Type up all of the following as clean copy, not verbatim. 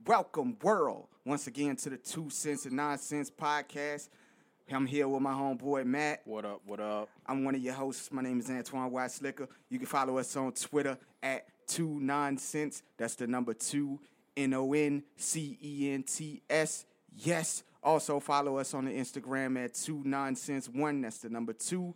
Welcome, world, once again to the 2 Cents and Nonsense podcast. I'm here with my homeboy, Matt. What up, what up? I'm one of your hosts. My name is Antoine White Slicker. You can follow us on Twitter at 2 Nonsense. That's the number 2, NONCENTS. Yes. Also follow us on the Instagram at 2 Nonsense 1. That's the number 2,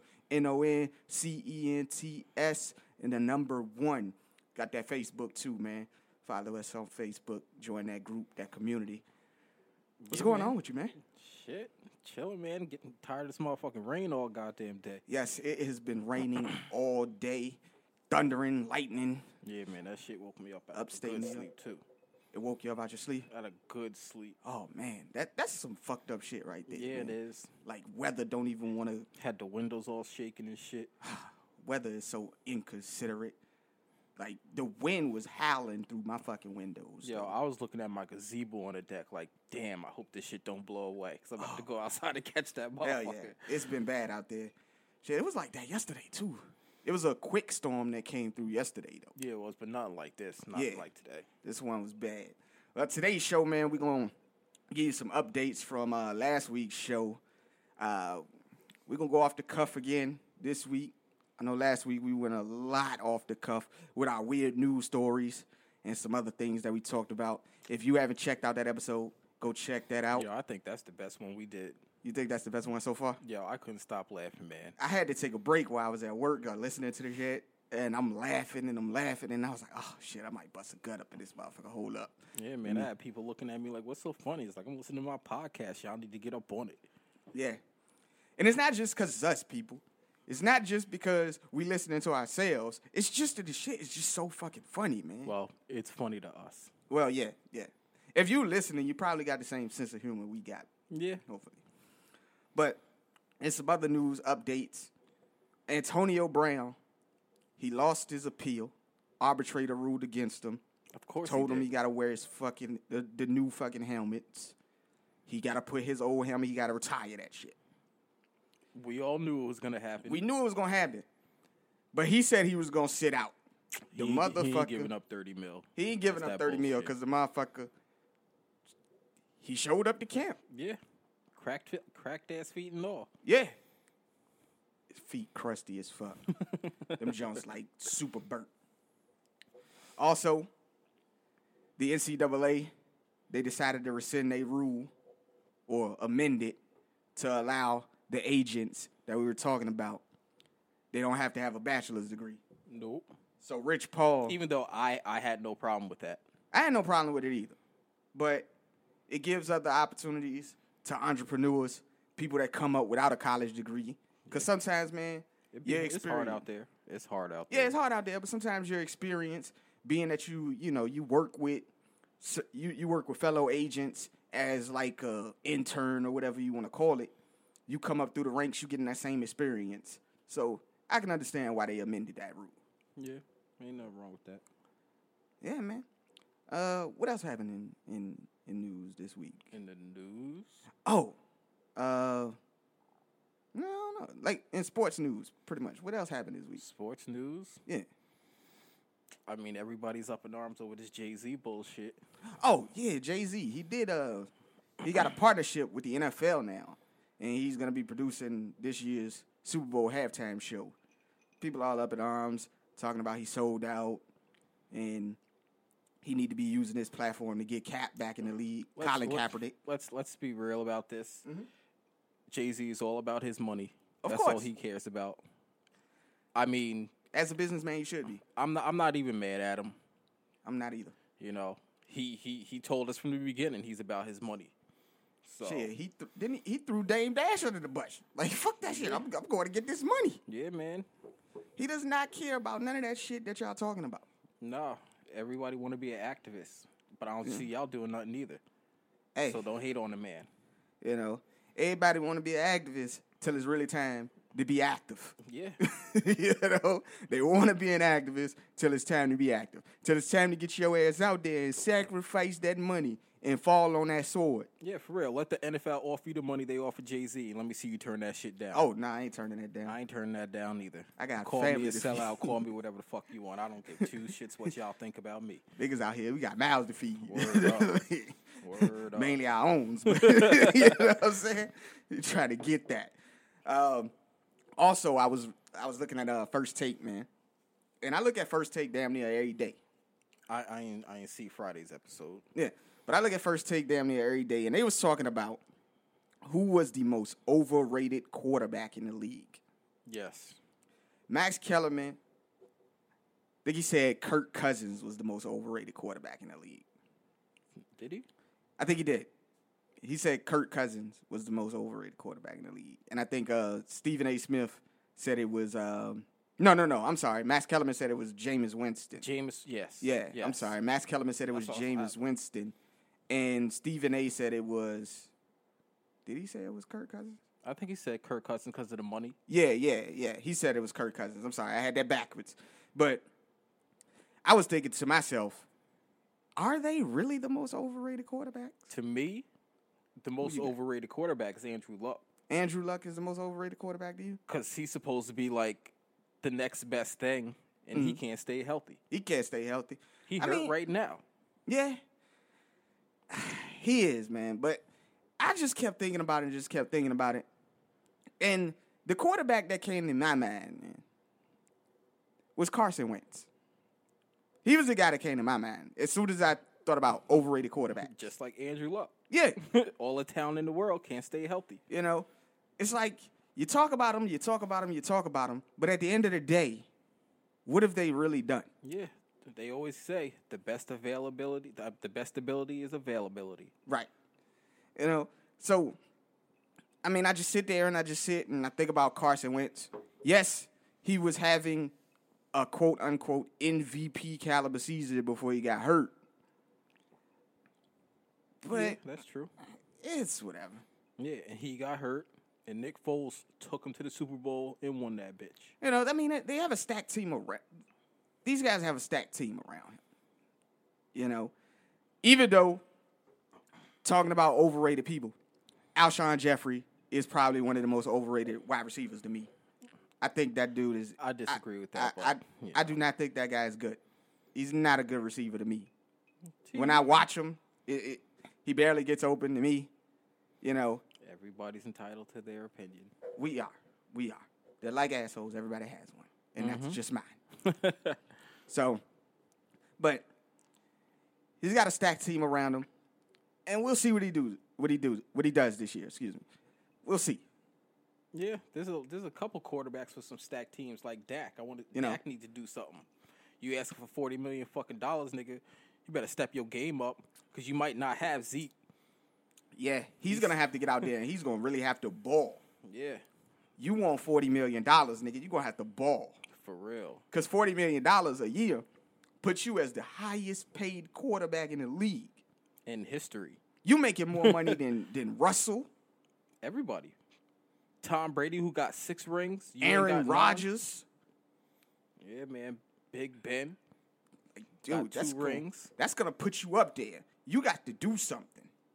NONCENTS, and the number 1. Got that Facebook too, man. Follow us on Facebook. Join that group, that community. What's going on with you, man? Shit, chilling, man. Getting tired of this motherfucking rain all goddamn day. Yes, it has been raining all day, thundering, lightning. Yeah, man, that shit woke me up out Upstate of New good York. sleep, too. It woke you up out your sleep? I had a good sleep. Oh, man. That's some fucked up shit right there. Yeah, man. it is. Like, weather don't even want to... Had the windows all shaking and shit. Weather is so inconsiderate. Like, the wind was howling through my fucking windows. Yo, I was looking at my gazebo on the deck like, damn, I hope this shit don't blow away. Because I'm about to go outside and catch that motherfucker. Hell yeah. It's been bad out there. Shit, it was like that yesterday, too. It was a quick storm that came through yesterday, though. Yeah, it was, but nothing like this. Nothing like today. This one was bad. Well, today's show, man, we're going to give you some updates from last week's show. We're going to go off the cuff again this week. I know last week we went a lot off the cuff with our weird news stories and some other things that we talked about. If you haven't checked out that episode, go check that out. Yo, I think that's the best one we did. You think that's the best one so far? Yo, I couldn't stop laughing, man. I had to take a break while I was at work listening to the shit, and I'm laughing, and I was like, oh, shit, I might bust a gut up in this motherfucker. Hold up. Yeah, man, I had people looking at me like, what's so funny? It's like, I'm listening to my podcast. Y'all need to get up on it. Yeah. And it's not just because it's us, people. It's not just because we listening to ourselves. It's just that the shit is just so fucking funny, man. Well, it's funny to us. Well, yeah. If you listening, you probably got the same sense of humor we got. Yeah. Hopefully. But in some other news updates, Antonio Brown, he lost his appeal. Arbitrator ruled against him. Of course Told him he got to wear his fucking, the new fucking helmets. He got to put his old helmet, he got to retire that shit. We all knew it was going to happen. We knew it was going to happen. But he said he was going to sit out. The motherfucker. He ain't giving up 30 mil. He ain't giving up 30 mil because the motherfucker, he showed up to camp. Yeah. Cracked ass feet and all. Yeah. His feet crusty as fuck. Them joints like super burnt. Also, the NCAA, they decided to rescind their rule or amend it to allow the agents that we were talking about, they don't have to have a bachelor's degree. Nope. So Rich Paul... Even though I had no problem with that. I had no problem with it either. But it gives other opportunities to entrepreneurs, people that come up without a college degree. Because sometimes, man, it's hard out there. It's hard out there. Yeah, it's hard out there, but sometimes your experience, being that you work with you work with fellow agents as like a intern or whatever you want to call it, you come up through the ranks, you getting that same experience. So I can understand why they amended that rule. Yeah, ain't nothing wrong with that. Yeah, man. What else happened in news this week? In the news? Oh, no, like in sports news, pretty much. What else happened this week? Sports news? Yeah. I mean, everybody's up in arms over this Jay-Z bullshit. Oh yeah, Jay-Z. He got a partnership with the NFL now. And he's going to be producing this year's Super Bowl halftime show. People all up in arms, talking about he sold out, and he need to be using this platform to get Cap back in the league. Colin Kaepernick. Let's be real about this. Mm-hmm. Jay-Z is all about his money. Of That's course. all he cares about. I mean, as a businessman, you should be. I'm not even mad at him. I'm not either. You know, he told us from the beginning he's about his money. So. Shit, he threw Dame Dash under the bus. Like, fuck that shit. I'm going to get this money. Yeah, man. He does not care about none of that shit that y'all talking about. No, everybody want to be an activist, but I don't see y'all doing nothing either. Hey, so don't hate on the man. You know, everybody want to be an activist till it's really time to be active. Yeah. You know, they want to be an activist till it's time to be active. Till it's time to get your ass out there and sacrifice that money and fall on that sword. Yeah, for real. Let the NFL offer you the money they offer Jay-Z, and let me see you turn that shit down. Oh, nah, I ain't turning that down. I ain't turning that down either. I got call family me a to sellout. Call me whatever the fuck you want. I don't give two shits what y'all think about me. Niggas out here, we got mouths to feed. Word up. Word up. Mainly our own. You know what I'm saying? You try to get that. Also, I was looking at First Take, man, and I look at First Take damn near every day. I ain't see Friday's episode. Yeah, but I look at First Take damn near every day, and they was talking about who was the most overrated quarterback in the league. Yes. Max Kellerman, I think he said Kirk Cousins was the most overrated quarterback in the league. Did he? I think he did. He said Kirk Cousins was the most overrated quarterback in the league. And I think Stephen A. Smith said it was no, I'm sorry. Max Kellerman said it was Jameis Winston. Yes. Yeah, yes. I'm sorry. Max Kellerman said it was Jameis Winston. And Stephen A. said it was, did he say it was Kirk Cousins? I think he said Kirk Cousins because of the money. Yeah. He said it was Kirk Cousins. I'm sorry. I had that backwards. But I was thinking to myself, are they really the most overrated quarterbacks? To me, the most overrated quarterback is Andrew Luck. Andrew Luck is the most overrated quarterback to you? Because he's supposed to be like the next best thing, and he can't stay healthy. He can't stay healthy. He hurt right now. Yeah. He is, man. But I just kept thinking about it And the quarterback that came to my mind, man, was Carson Wentz. He was the guy that came to my mind as soon as I thought about overrated quarterback. Just like Andrew Luck. Yeah. All the talent in the world can't stay healthy. You know, it's like you talk about them, but at the end of the day, what have they really done? Yeah. They always say the best ability is availability. Right. You know, so, I mean, I just sit there and I think about Carson Wentz. Yes, he was having a quote-unquote MVP caliber season before he got hurt. But yeah, that's true. It's whatever. Yeah, and he got hurt, and Nick Foles took him to the Super Bowl and won that bitch. You know, I mean, they have a stacked team around. These guys have a stacked team around him. You know, even though, talking about overrated people, Alshon Jeffrey is probably one of the most overrated wide receivers to me. I think that dude is... I disagree with that. I do not think that guy is good. He's not a good receiver to me. When I watch him, he barely gets open to me. You know. Everybody's entitled to their opinion. We are. They're like assholes. Everybody has one. And that's just mine. So, but he's got a stacked team around him. And we'll see what he does this year. Excuse me. We'll see. Yeah, there's a couple quarterbacks with some stacked teams like Dak. Dak needs to do something. You asking for $40 million fucking dollars, nigga. You better step your game up because you might not have Zeke. Yeah, he's gonna have to get out there and he's gonna really have to ball. Yeah. You want $40 million, nigga? You gonna have to ball for real. Because $40 million a year puts you as the highest paid quarterback in the league in history. You making more money than Russell. Everybody. Tom Brady, who got 6 rings. Aaron Rodgers. Yeah, man. Big Ben. Dude, that's 2 rings. That's going to put you up there. You got to do something.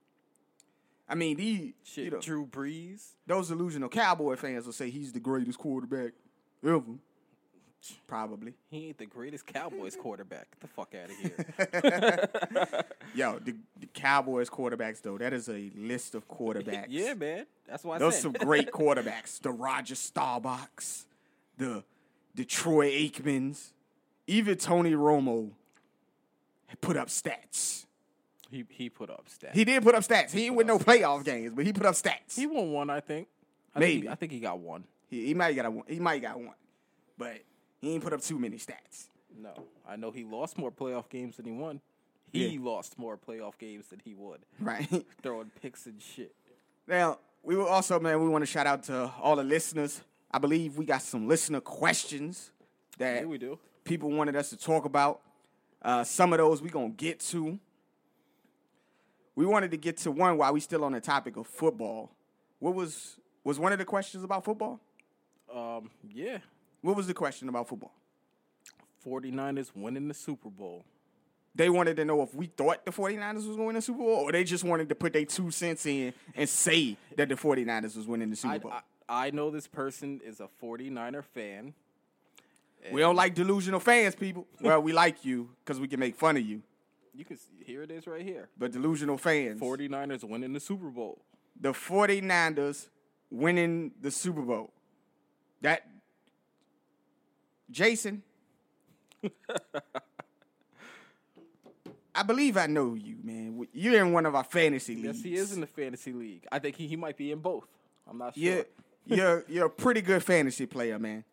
I mean, Drew Brees. Those delusional Cowboy fans will say he's the greatest quarterback ever. Probably. He ain't the greatest Cowboys quarterback. Get the fuck out of here. Yo, the Cowboys quarterbacks, though, that is a list of quarterbacks. Yeah, man. That's why I Those said. some great quarterbacks. The Roger Staubachs, the Troy Aikmans, even Tony Romo put up stats. He put up stats. He did put up stats. He didn't win no playoff games, but he put up stats. He won one, I think. Maybe. I think he got one. He might got one. He might got one. But he ain't put up too many stats. No. I know he lost more playoff games than he won. He lost more playoff games than he would. Right. Throwing picks and shit. Now, we will also, man, we want to shout out to all the listeners. I believe we got some listener questions that we do. People wanted us to talk about. Some of those we going to get to. We wanted to get to one while we still on the topic of football. What was one of the questions about football? Yeah. What was the question about football? 49ers winning the Super Bowl. They wanted to know if we thought the 49ers was going to win the Super Bowl, or they just wanted to put their 2 cents in and say that the 49ers was winning the Super Bowl. I know this person is a 49er fan. We don't like delusional fans, people. Well, we like you because we can make fun of you. You can here it is right here. But delusional fans. 49ers winning the Super Bowl. The 49ers winning the Super Bowl. That Jason. I believe I know you, man. You're in one of our fantasy leagues. Yes, he is in the fantasy league. I think he might be in both. I'm not sure. You're a pretty good fantasy player, man.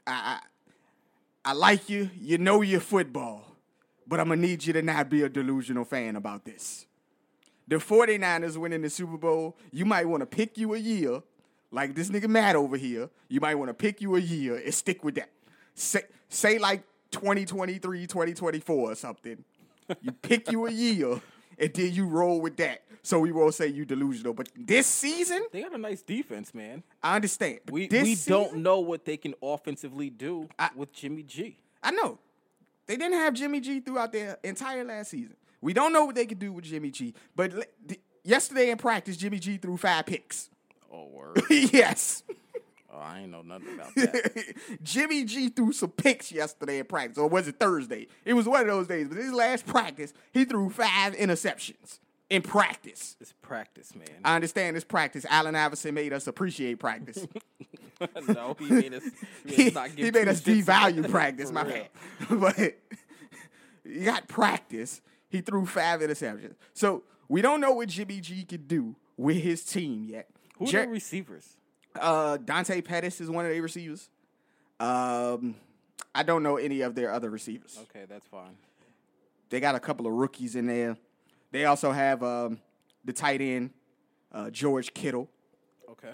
I like you. You know your football. But I'm going to need you to not be a delusional fan about this. The 49ers winning the Super Bowl, you might want to pick you a year, like this nigga Matt over here. You might want to pick you a year and stick with that. Say like 2023, 2024 or something. You pick you a year, and then you roll with that. So we won't say you delusional. But this season, they got a nice defense, man. I understand. We don't know what they can offensively do with Jimmy G. I know. They didn't have Jimmy G throughout their entire last season. We don't know what they could do with Jimmy G. But yesterday in practice, Jimmy G threw 5 picks. Oh, word. Yes. Oh, I ain't know nothing about that. Jimmy G threw some picks yesterday in practice. Or was it Thursday? It was one of those days. But his last practice, he threw 5 interceptions in practice. It's practice, man. I understand it's practice. Allen Iverson made us appreciate practice. No, he made us devalue practice, my bad. But you got practice. He threw 5 interceptions. So we don't know what Jimmy G could do with his team yet. Who are the receivers? Dante Pettis is one of their receivers. I don't know any of their other receivers. Okay, that's fine. They got a couple of rookies in there. They also have the tight end, George Kittle. Okay.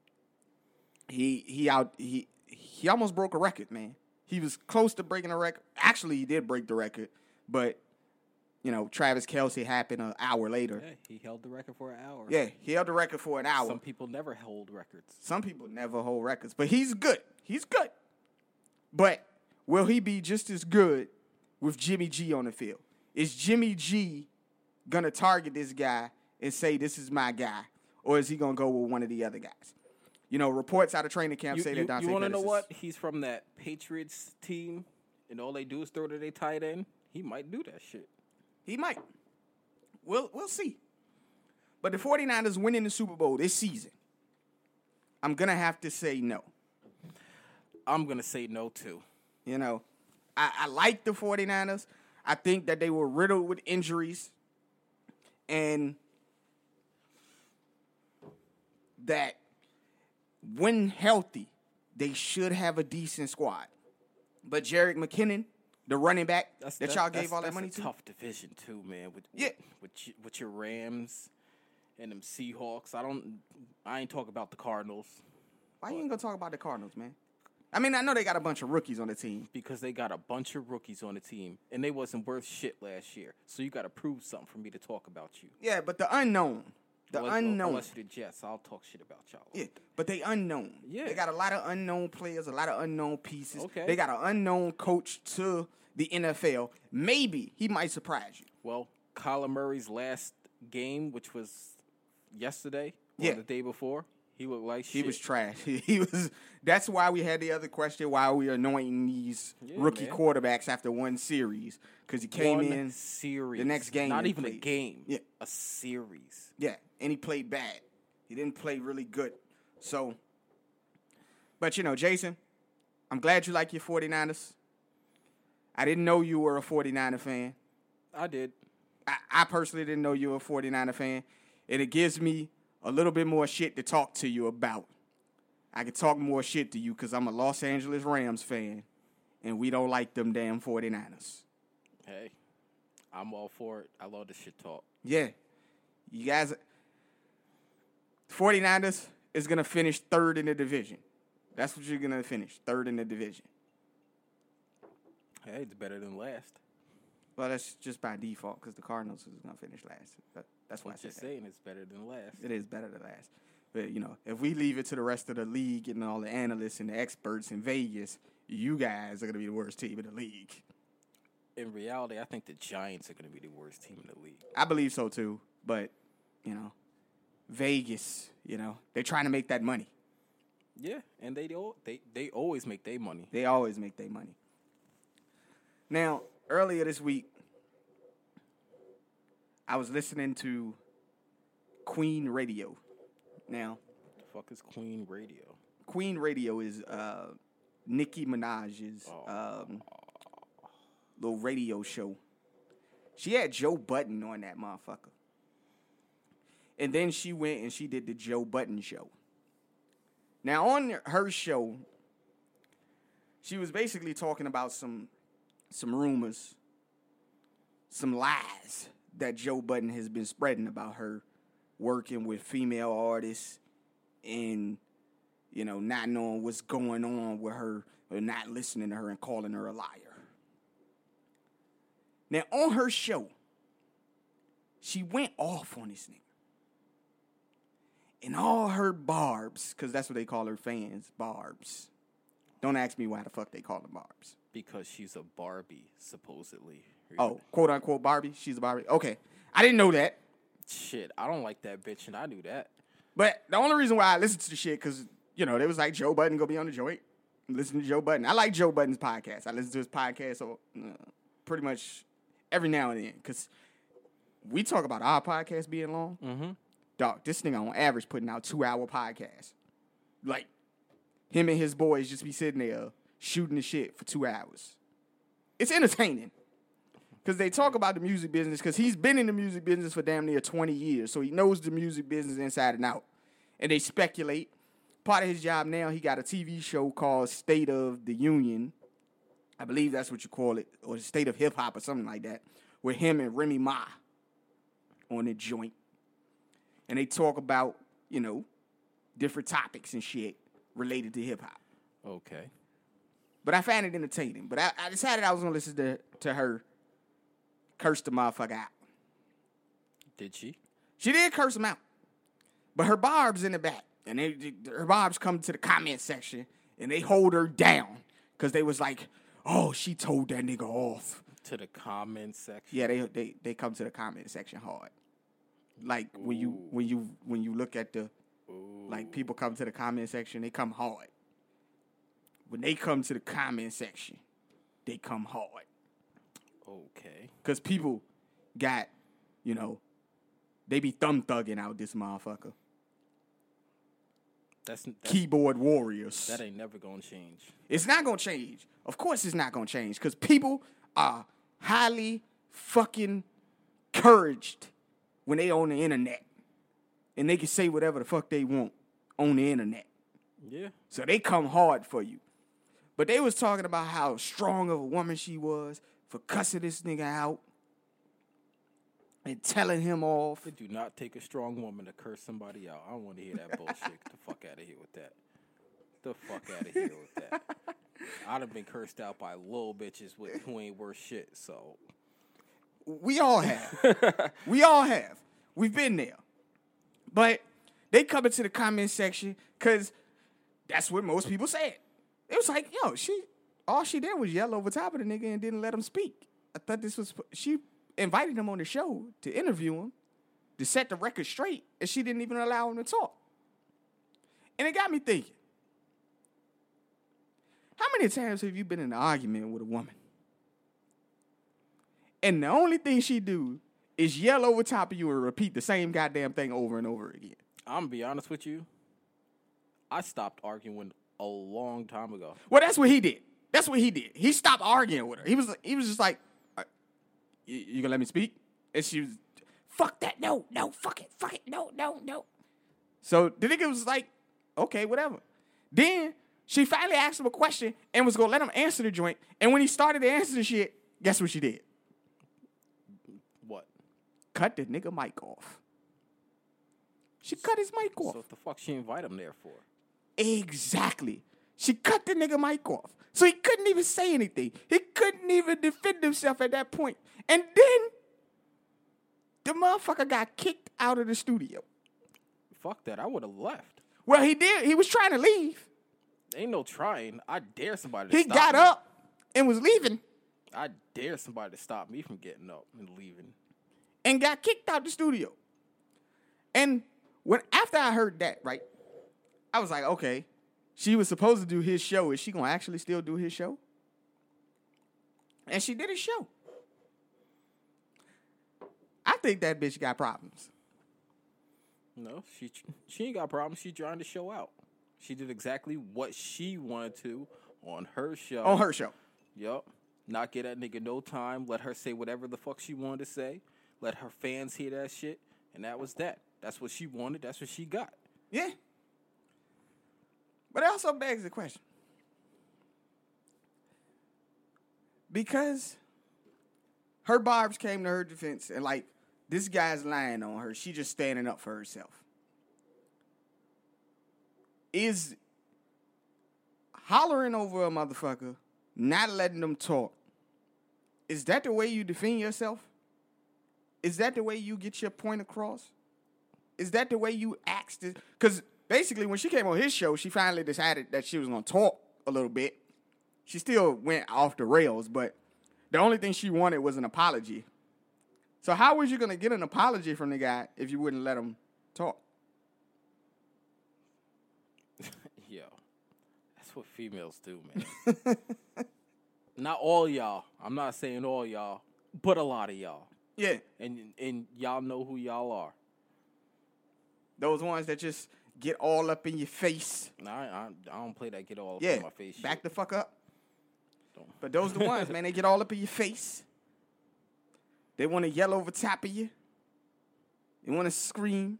He almost broke a record, man. He was close to breaking a record. Actually, he did break the record, but Travis Kelce happened an hour later. Yeah, he held the record for an hour. Yeah, he held the record for an hour. Some people never hold records. Some people never hold records, but he's good. He's good. But will he be just as good with Jimmy G on the field? Is Jimmy G going to target this guy and say, this is my guy? Or is he going to go with one of the other guys? Reports out of training camp say that Dante Pettis. You want to know what? He's from that Patriots team, and all they do is throw to their tight end. He might do that shit. He might. We'll see. But the 49ers winning the Super Bowl this season, I'm going to have to say no. I'm going to say no, too. I like the 49ers. I think that they were riddled with injuries. And that when healthy, they should have a decent squad. But Jerick McKinnon, the running back y'all gave all that money to? That's a tough division, too, man. With your Rams and them Seahawks. I ain't talking about the Cardinals. Why you ain't going to talk about the Cardinals, man? I mean, I know they got a bunch of rookies on the team. Because they got a bunch of rookies on the team, and they wasn't worth shit last year. So you got to prove something for me to talk about you. Yeah, but the unknown. Unless you're the Jets, I'll talk shit about y'all. Yeah, but they unknown. Yeah. They got a lot of unknown players, a lot of unknown pieces. Okay. They got an unknown coach to the NFL. Maybe he might surprise you. Well, Kyler Murray's last game, which was yesterday or the day before, he looked like shit. He was trash. He was. That's why we had the other question, why we are anointing these rookie quarterbacks after one series. Because he came in series. The next game. Not even a game. Yeah. A series. Yeah, and he played bad. He didn't play really good. So, but Jason, I'm glad you like your 49ers. I didn't know you were a 49er fan. I did. I personally didn't know you were a 49er fan. And it gives me a little bit more shit to talk to you about. I can talk more shit to you because I'm a Los Angeles Rams fan, and we don't like them damn 49ers. Hey, I'm all for it. I love this shit talk. Yeah. You guys, 49ers is going to finish third in the division. That's what you're going to finish, third in the division. Hey, it's better than last. Well, that's just by default because the Cardinals is going to finish last. That's why I said just saying it's better than last. It is better than last. But, if we leave it to the rest of the league and all the analysts and the experts in Vegas, you guys are going to be the worst team in the league. In reality, I think the Giants are going to be the worst team in the league. I believe so, too. But, Vegas, they're trying to make that money. Yeah, and they always make their money. They always make their money. Now, earlier this week, I was listening to Queen Radio. Now, the fuck is Queen Radio? Queen Radio is Nicki Minaj's little radio show. She had Joe Budden on that motherfucker. And then she went and she did the Joe Budden show. Now, on her show, she was basically talking about some rumors, some lies that Joe Budden has been spreading about her working with female artists and, not knowing what's going on with her or not listening to her and calling her a liar. Now, on her show, she went off on this nigga. And all her barbs, because that's what they call her fans, barbs. Don't ask me why the fuck they call them barbs. Because she's a Barbie, supposedly. Oh, quote-unquote Barbie? She's a Barbie? Okay. I didn't know that. Shit, I don't like that bitch, and I knew that. But the only reason why I listened to the shit, because, they was like, Joe Budden gonna be on the joint. Listen to Joe Budden. I like Joe Budden's podcast. I listen to his podcast pretty much every now and then, because we talk about our podcast being long. Mm-hmm. Dog, this nigga on average putting out 2-hour podcasts. Like, him and his boys just be sitting there shooting the shit for 2 hours. It's entertaining. Because they talk about the music business, because he's been in the music business for damn near 20 years, so he knows the music business inside and out. And they speculate. Part of his job now, he got a TV show called State of the Union. I believe that's what you call it, or State of Hip Hop or something like that, with him and Remy Ma on the joint. And they talk about, different topics and shit related to hip-hop. Okay. But I found it entertaining. But I decided I was going to listen to her curse the motherfucker out. Did she? She did curse him out. But her barbs in the back. And her barbs come to the comment section, and they hold her down. Because they was like, oh, she told that nigga off. To the comment section? Yeah, they come to the comment section hard. Like when you look at the like people come to the comment section, they come hard. When they come to the comment section, they come hard. Okay. Cause people got, they be thumb thugging out this motherfucker. That's keyboard warriors. That ain't never gonna change. It's not gonna change. Of course it's not gonna change. Cause people are highly fucking encouraged when they on the internet. And they can say whatever the fuck they want on the internet. Yeah. So they come hard for you. But they was talking about how strong of a woman she was for cussing this nigga out and telling him off. It do not take a strong woman to curse somebody out. I don't want to hear that bullshit. Get the fuck out of here with that. The fuck out of here with that. I'd have been cursed out by little bitches who ain't worth shit, so... We all have. We all have. We've been there. But they come into the comment section because that's what most people said. It was like, yo, all she did was yell over top of the nigga and didn't let him speak. I thought she invited him on the show to interview him, to set the record straight, and she didn't even allow him to talk. And it got me thinking, how many times have you been in an argument with a woman? And the only thing she do is yell over top of you and repeat the same goddamn thing over and over again. I'm going to be honest with you. I stopped arguing a long time ago. Well, that's what he did. That's what he did. He stopped arguing with her. He was just like, you gonna let me speak? And she was, fuck that. No, fuck it. No. So the nigga was like, okay, whatever. Then she finally asked him a question and was gonna let him answer the joint. And when he started to answer the shit, guess what she did? What? Cut the nigga mic off. She cut his mic off. So what the fuck she invite him there for? Exactly. She cut the nigga mic off. So he couldn't even say anything. He couldn't even defend himself at that point. And then the motherfucker got kicked out of the studio. fuck that. I would have left. Well, he did. He was trying to leave. Ain't no trying. I dare somebody to He stop got me. up and was leaving I dare somebody to stop me from getting up and leaving. and got kicked out the studio. And after I heard that, right, I was like, okay, she was supposed to do his show. Is she going to actually still do his show? And she did his show. I think that bitch got problems. No, she ain't got problems. She trying to show out. She did exactly what she wanted to on her show. On her show. Yup. Not get that nigga no time. Let her say whatever the fuck she wanted to say. Let her fans hear that shit. And that was that. That's what she wanted. That's what she got. Yeah. But it also begs the question. Because her barbs came to her defense and like, this guy's lying on her. She just standing up for herself. Is hollering over a motherfucker, not letting them talk, is that the way you defend yourself? Is that the way you get your point across? Is that the way you ask this? Because basically when she came on his show, she finally decided that she was going to talk a little bit. She still went off the rails, but the only thing she wanted was an apology. So how was you going to get an apology from the guy if you wouldn't let him talk? Yo, that's what females do, man. Not all y'all. I'm not saying all y'all, but a lot of y'all. Yeah. And y'all know who y'all are. Those ones that just get all up in your face. Nah, I don't play that get all up Yeah. in my face Back shit. the fuck up. Don't. But those the ones, man. They get all up in your face. They want to yell over top of you. They want to scream.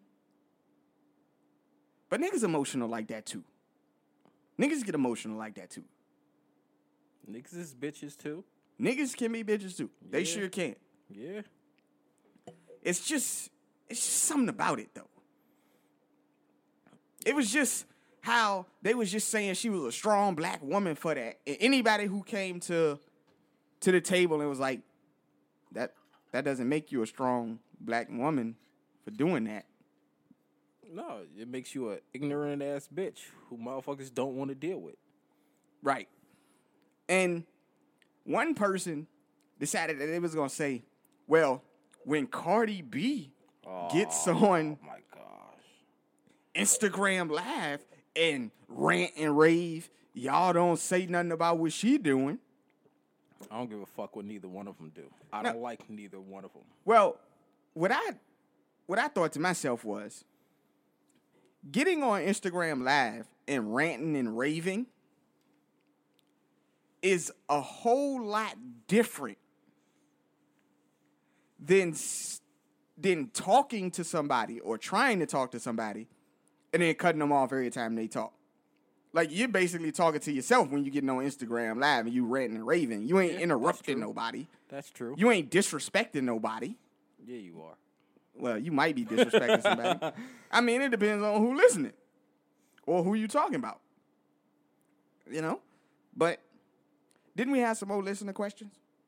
But niggas emotional like that too. Niggas get emotional like that too. Niggas is bitches too. Niggas can be bitches too. They Yeah. sure can. Yeah. It's just something about it though. It was just how they was just saying she was a strong black woman for that. And anybody who came to the table and was like, that doesn't make you a strong black woman for doing that. No, it makes you an ignorant ass bitch who motherfuckers don't want to deal with. Right. And one person decided that they was going to say, well, when Cardi B gets on Oh my gosh. Instagram Live and rant and rave, y'all don't say nothing about what she doing. I don't give a fuck what neither one of them do. I don't like neither one of them. Well, what I thought to myself was, getting on Instagram Live and ranting and raving is a whole lot different than talking to somebody or trying to talk to somebody and then cutting them off every time they talk. Like, you're basically talking to yourself when you're getting on Instagram Live and you ranting and raving. You ain't interrupting nobody. That's true. You ain't disrespecting nobody. Yeah, you are. Well, you might be disrespecting somebody. I mean, it depends on who listening or who you talking about. You know? But didn't we have some more listener questions?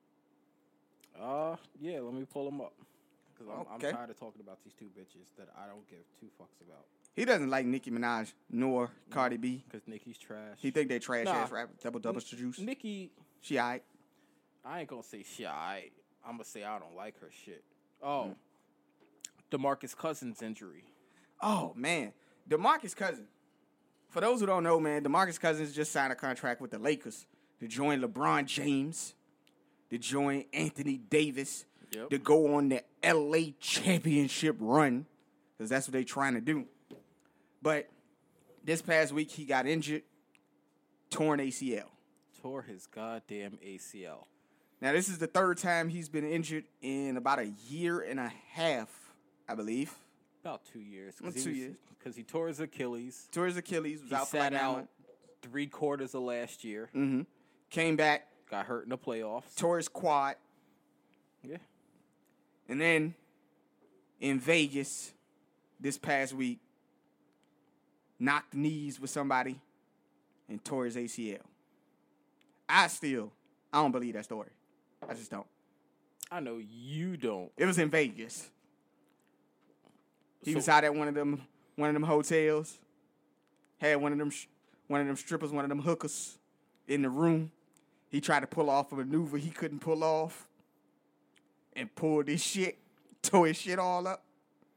Yeah, let me pull them up. Because I'm Okay. tired of talking about these two bitches that I don't give two fucks about. He doesn't like Nicki Minaj nor Cardi B. Because Nicki's trash. He think they trash ass Nah. rappers. Double juice. Nicki, She aight. I ain't going to say shit. I'm going to say I don't like her shit. Oh, DeMarcus Cousins injury. Oh, man. DeMarcus Cousins. For those who don't know, man, DeMarcus Cousins just signed a contract with the Lakers to join LeBron James, to join Anthony Davis, Yep. to go on the LA championship run, because that's what they trying to do. But this past week, he got injured, torn ACL. Tore his goddamn ACL. Now, this is the third time he's been injured in about a year and a half, I believe. About 2 years. 2 years. Because he tore his Achilles. Tore his Achilles, was He out for sat like 9 out months. 3/4 of last year. Came back, Got hurt in the playoffs. tore his quad, Yeah. and then in Vegas this past week, knocked knees with somebody and tore his ACL. I don't believe that story. I just don't. I know you don't. It was in Vegas. He So- was out at one of them one of them hotels. Had one of them strippers, one of them hookers in the room. He tried to pull off a maneuver he couldn't pull off, and pulled his shit, tore his shit all up.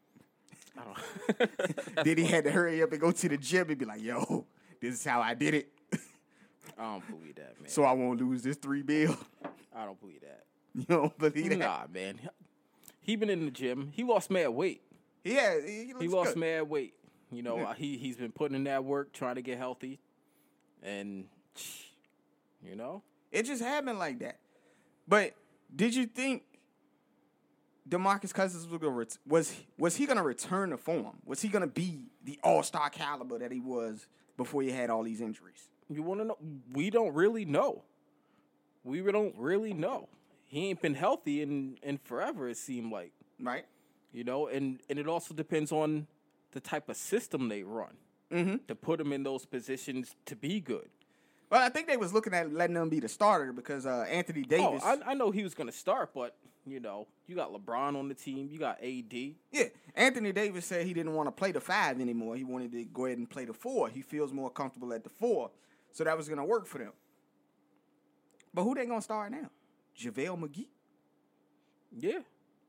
Then he had to hurry up and go to the gym and be like, "Yo, this is how I did it." I don't believe that, man. So I won't lose this $3 billion. I don't believe that. You don't believe that? Nah, man. He been in the gym. He lost mad weight. Yeah, he lost good. mad weight. You know, he's been putting in that work, trying to get healthy, and you know, it just happened like that. But did you think DeMarcus Cousins was he gonna return to form? Was he gonna be the all-star caliber that he was before he had all these injuries? You want to know? We don't really know. We don't really know. He ain't been healthy in forever, it seemed like. Right. You know, and it also depends on the type of system they run to put him in those positions to be good. Well, I think they was looking at letting him be the starter because Anthony Davis. Oh, I know he was going to start, but, you know, you got LeBron on the team. You got AD. Yeah, Anthony Davis said he didn't want to play the 5 anymore. He wanted to go ahead and play the 4. He feels more comfortable at the 4. So that was going to work for them. But who they going to start now? JaVale McGee? Yeah.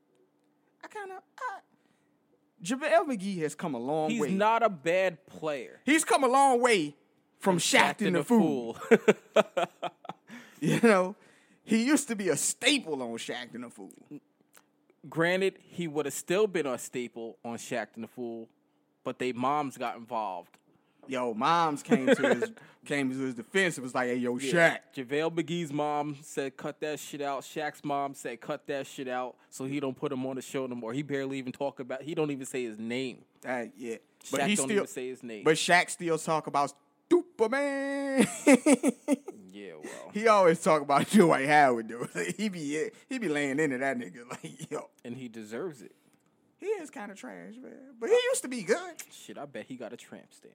JaVale McGee has come a long way. He's not a bad player. He's come a long way from Shaqtin' the Fool. You know, he used to be a staple on Shaqtin' the Fool. Granted, he would have still been a staple on Shaqtin' the Fool, but they moms got involved. Yo, moms came to his defense. It was like, hey, yo, Shaq. JaVale McGee's mom said, cut that shit out. Shaq's mom said, cut that shit out, so he don't put him on the show no more. He barely even talk about. He don't even say his name. Yeah, but he don't even say his name. But Shaq still talk about Superman. Yeah, well, he always talk about Dwight Howard, dude. He be laying into that nigga like, yo, and he deserves it. He is kind of trash, man. But he used to be good. Shit, I bet he got a tramp stamp.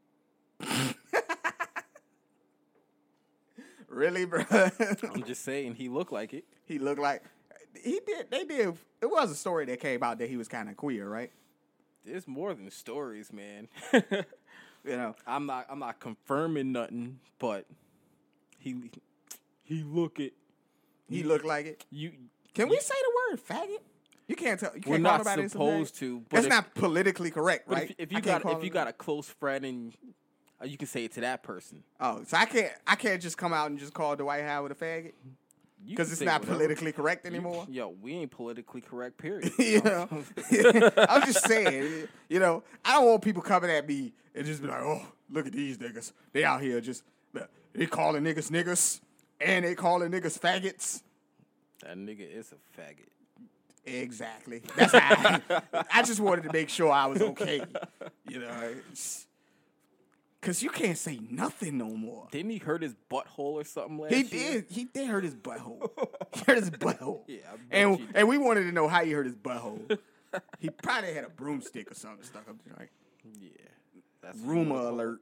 Really, bro? I'm just saying, he looked like it. He looked like he did. They did. It was a story that came out that he was kind of queer, right? There's more than stories, man. You know, I'm not confirming nothing, but he look it. He looked like it. Can we say the word faggot? You can't tell. You can't we're call not nobody supposed to. But that's not politically correct, right? If you got a close friend and you can say it to that person. Oh, so I can't just come out and just call Dwight Howard a faggot because it's not politically correct anymore. We ain't politically correct. Period. You know, I'm just saying. You know, I don't want people coming at me and just be like, "Oh, look at these niggas. They out here just they calling niggas and they calling niggas faggots." That nigga is a faggot. Exactly. That's how I just wanted to make sure I was okay. You know, because you can't say nothing no more. Didn't he hurt his butthole or something last year? He did hurt his butthole. He hurt his butthole. Yeah, and we wanted to know how he hurt his butthole. He probably had a broomstick or something stuck up there, right? Yeah. That's rumor alert.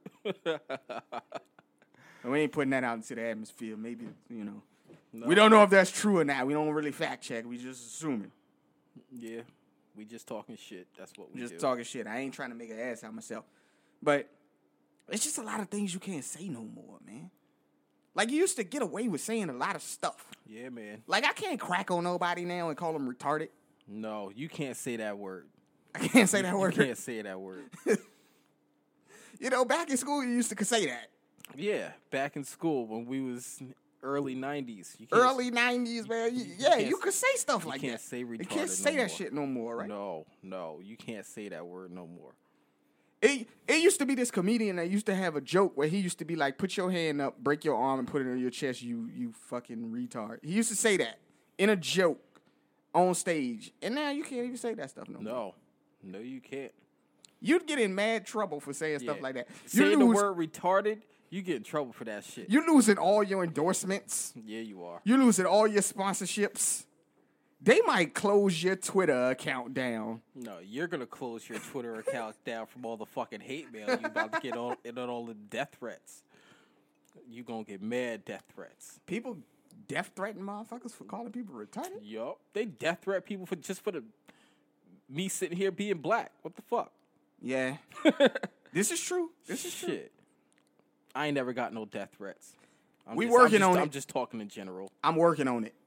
And we ain't putting that out into the atmosphere. Maybe, you know. No. We don't know if that's true or not. We don't really fact check. We just assuming. Yeah. We just talking shit. That's what we just talking shit. I ain't trying to make an ass out of myself. But it's just a lot of things you can't say no more, man. Like, you used to get away with saying a lot of stuff. Yeah, man. Like, I can't crack on nobody now and call them retarded. No, you can't say that word. I can't say that word. You can't say that word. You know, back in school, you used to say that. Yeah, back in school when we was early 90s. Early 90s, man. You could say stuff like that. You can't say retarded. You can't say that shit no more, right? No, you can't say that word no more. It used to be this comedian that used to have a joke where he used to be like, put your hand up, break your arm, and put it on your chest, you fucking retard. He used to say that in a joke on stage. And now you can't even say that stuff no more. No, you can't. You'd get in mad trouble for saying stuff like that. Saying the word retarded, you get in trouble for that shit. You're losing all your endorsements. Yeah, you are. You're losing all your sponsorships. They might close your Twitter account down. No, you're going to close your Twitter account down from all the fucking hate mail you about to get all the death threats. You going to get mad death threats. People death threaten motherfuckers for calling people retarded? Yup. They death threat people for me sitting here being black. What the fuck? Yeah. This is true. This is true. I ain't never got no death threats. I'm just talking in general. I'm working on it.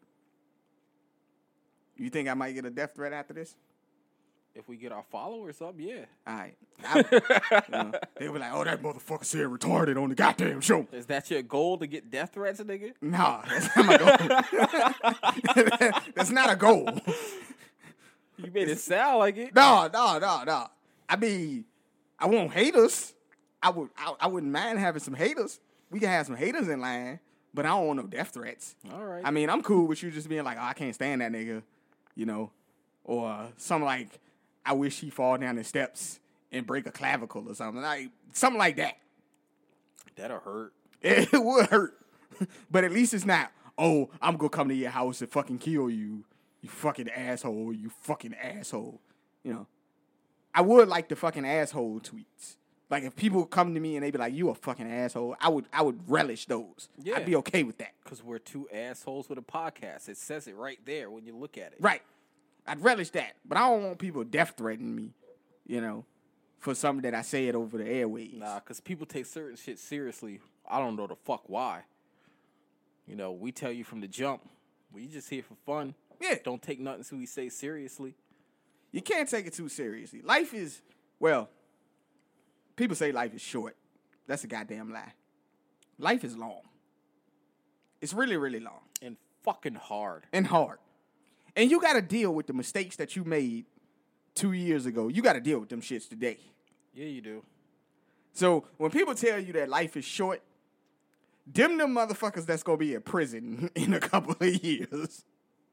You think I might get a death threat after this? If we get our followers up, yeah. All right. They'll be like, oh, that motherfucker said retarded on the goddamn show. Is that your goal, to get death threats, nigga? Nah, that's not my goal. That's not a goal. You made it sound like it. No. I mean, I want haters. I wouldn't mind having some haters. We can have some haters in line, but I don't want no death threats. All right. I mean, I'm cool with you just being like, oh, I can't stand that nigga, or something like, I wish he fall down the steps and break a clavicle or something like that. That'll hurt. It would hurt, but at least it's not. Oh, I'm gonna come to your house and fucking kill you, you fucking asshole, you fucking asshole. I would like the fucking asshole tweets. Like if people come to me and they be like, "You a fucking asshole," I would relish those. Yeah. I'd be okay with that. Because we're two assholes with a podcast. It says it right there when you look at it. Right. I'd relish that, but I don't want people death threatening me, for something that I said over the airwaves. Nah, because people take certain shit seriously. I don't know the fuck why. We tell you from the jump, we just here for fun. Yeah. Don't take nothing we say seriously. You can't take it too seriously. Life is, people say life is short. That's a goddamn lie. Life is long. It's really, really long. And fucking hard. And you got to deal with the mistakes that you made 2 years ago. You got to deal with them shits today. Yeah, you do. So when people tell you that life is short, them motherfuckers that's going to be in prison in a couple of years.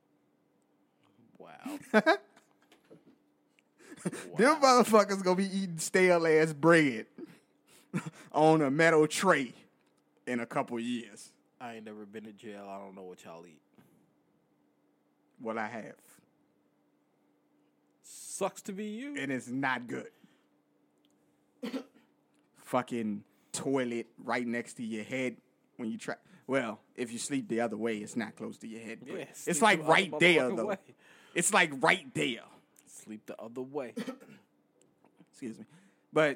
Wow. Them motherfuckers going to be eating stale-ass bread on a metal tray in a couple of years. I ain't never been to jail. I don't know what y'all eat. What I have. Sucks to be you. And it's not good. Fucking toilet right next to your head when you try. Well, if you sleep the other way, it's not close to your head. Yeah, it's like right there, though. Way. It's like right there. Sleep the other way. Excuse me. But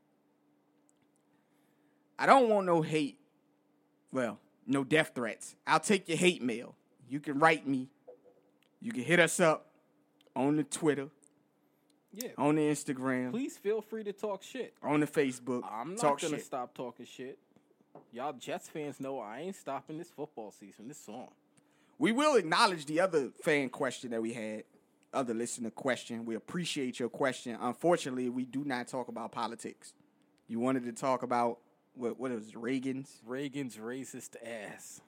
I don't want no hate. Well, no death threats. I'll take your hate mail. You can write me. You can hit us up on the Twitter, on the Instagram. Please feel free to talk shit. On the Facebook. I'm not going to stop talking shit. Y'all Jets fans know I ain't stopping this football season. This song. We will acknowledge the other fan question that we had, other listener question. We appreciate your question. Unfortunately, we do not talk about politics. You wanted to talk about, what was it, Reagan's? Reagan's racist ass.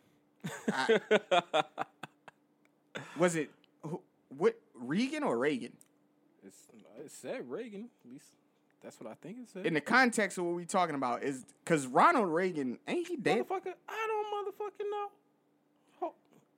Was it... What, Regan or Reagan? It said Reagan. At least that's what I think it said. In the context of what we're talking about is because Ronald Reagan, ain't he dead? Motherfucker, I don't motherfucking know. Oh.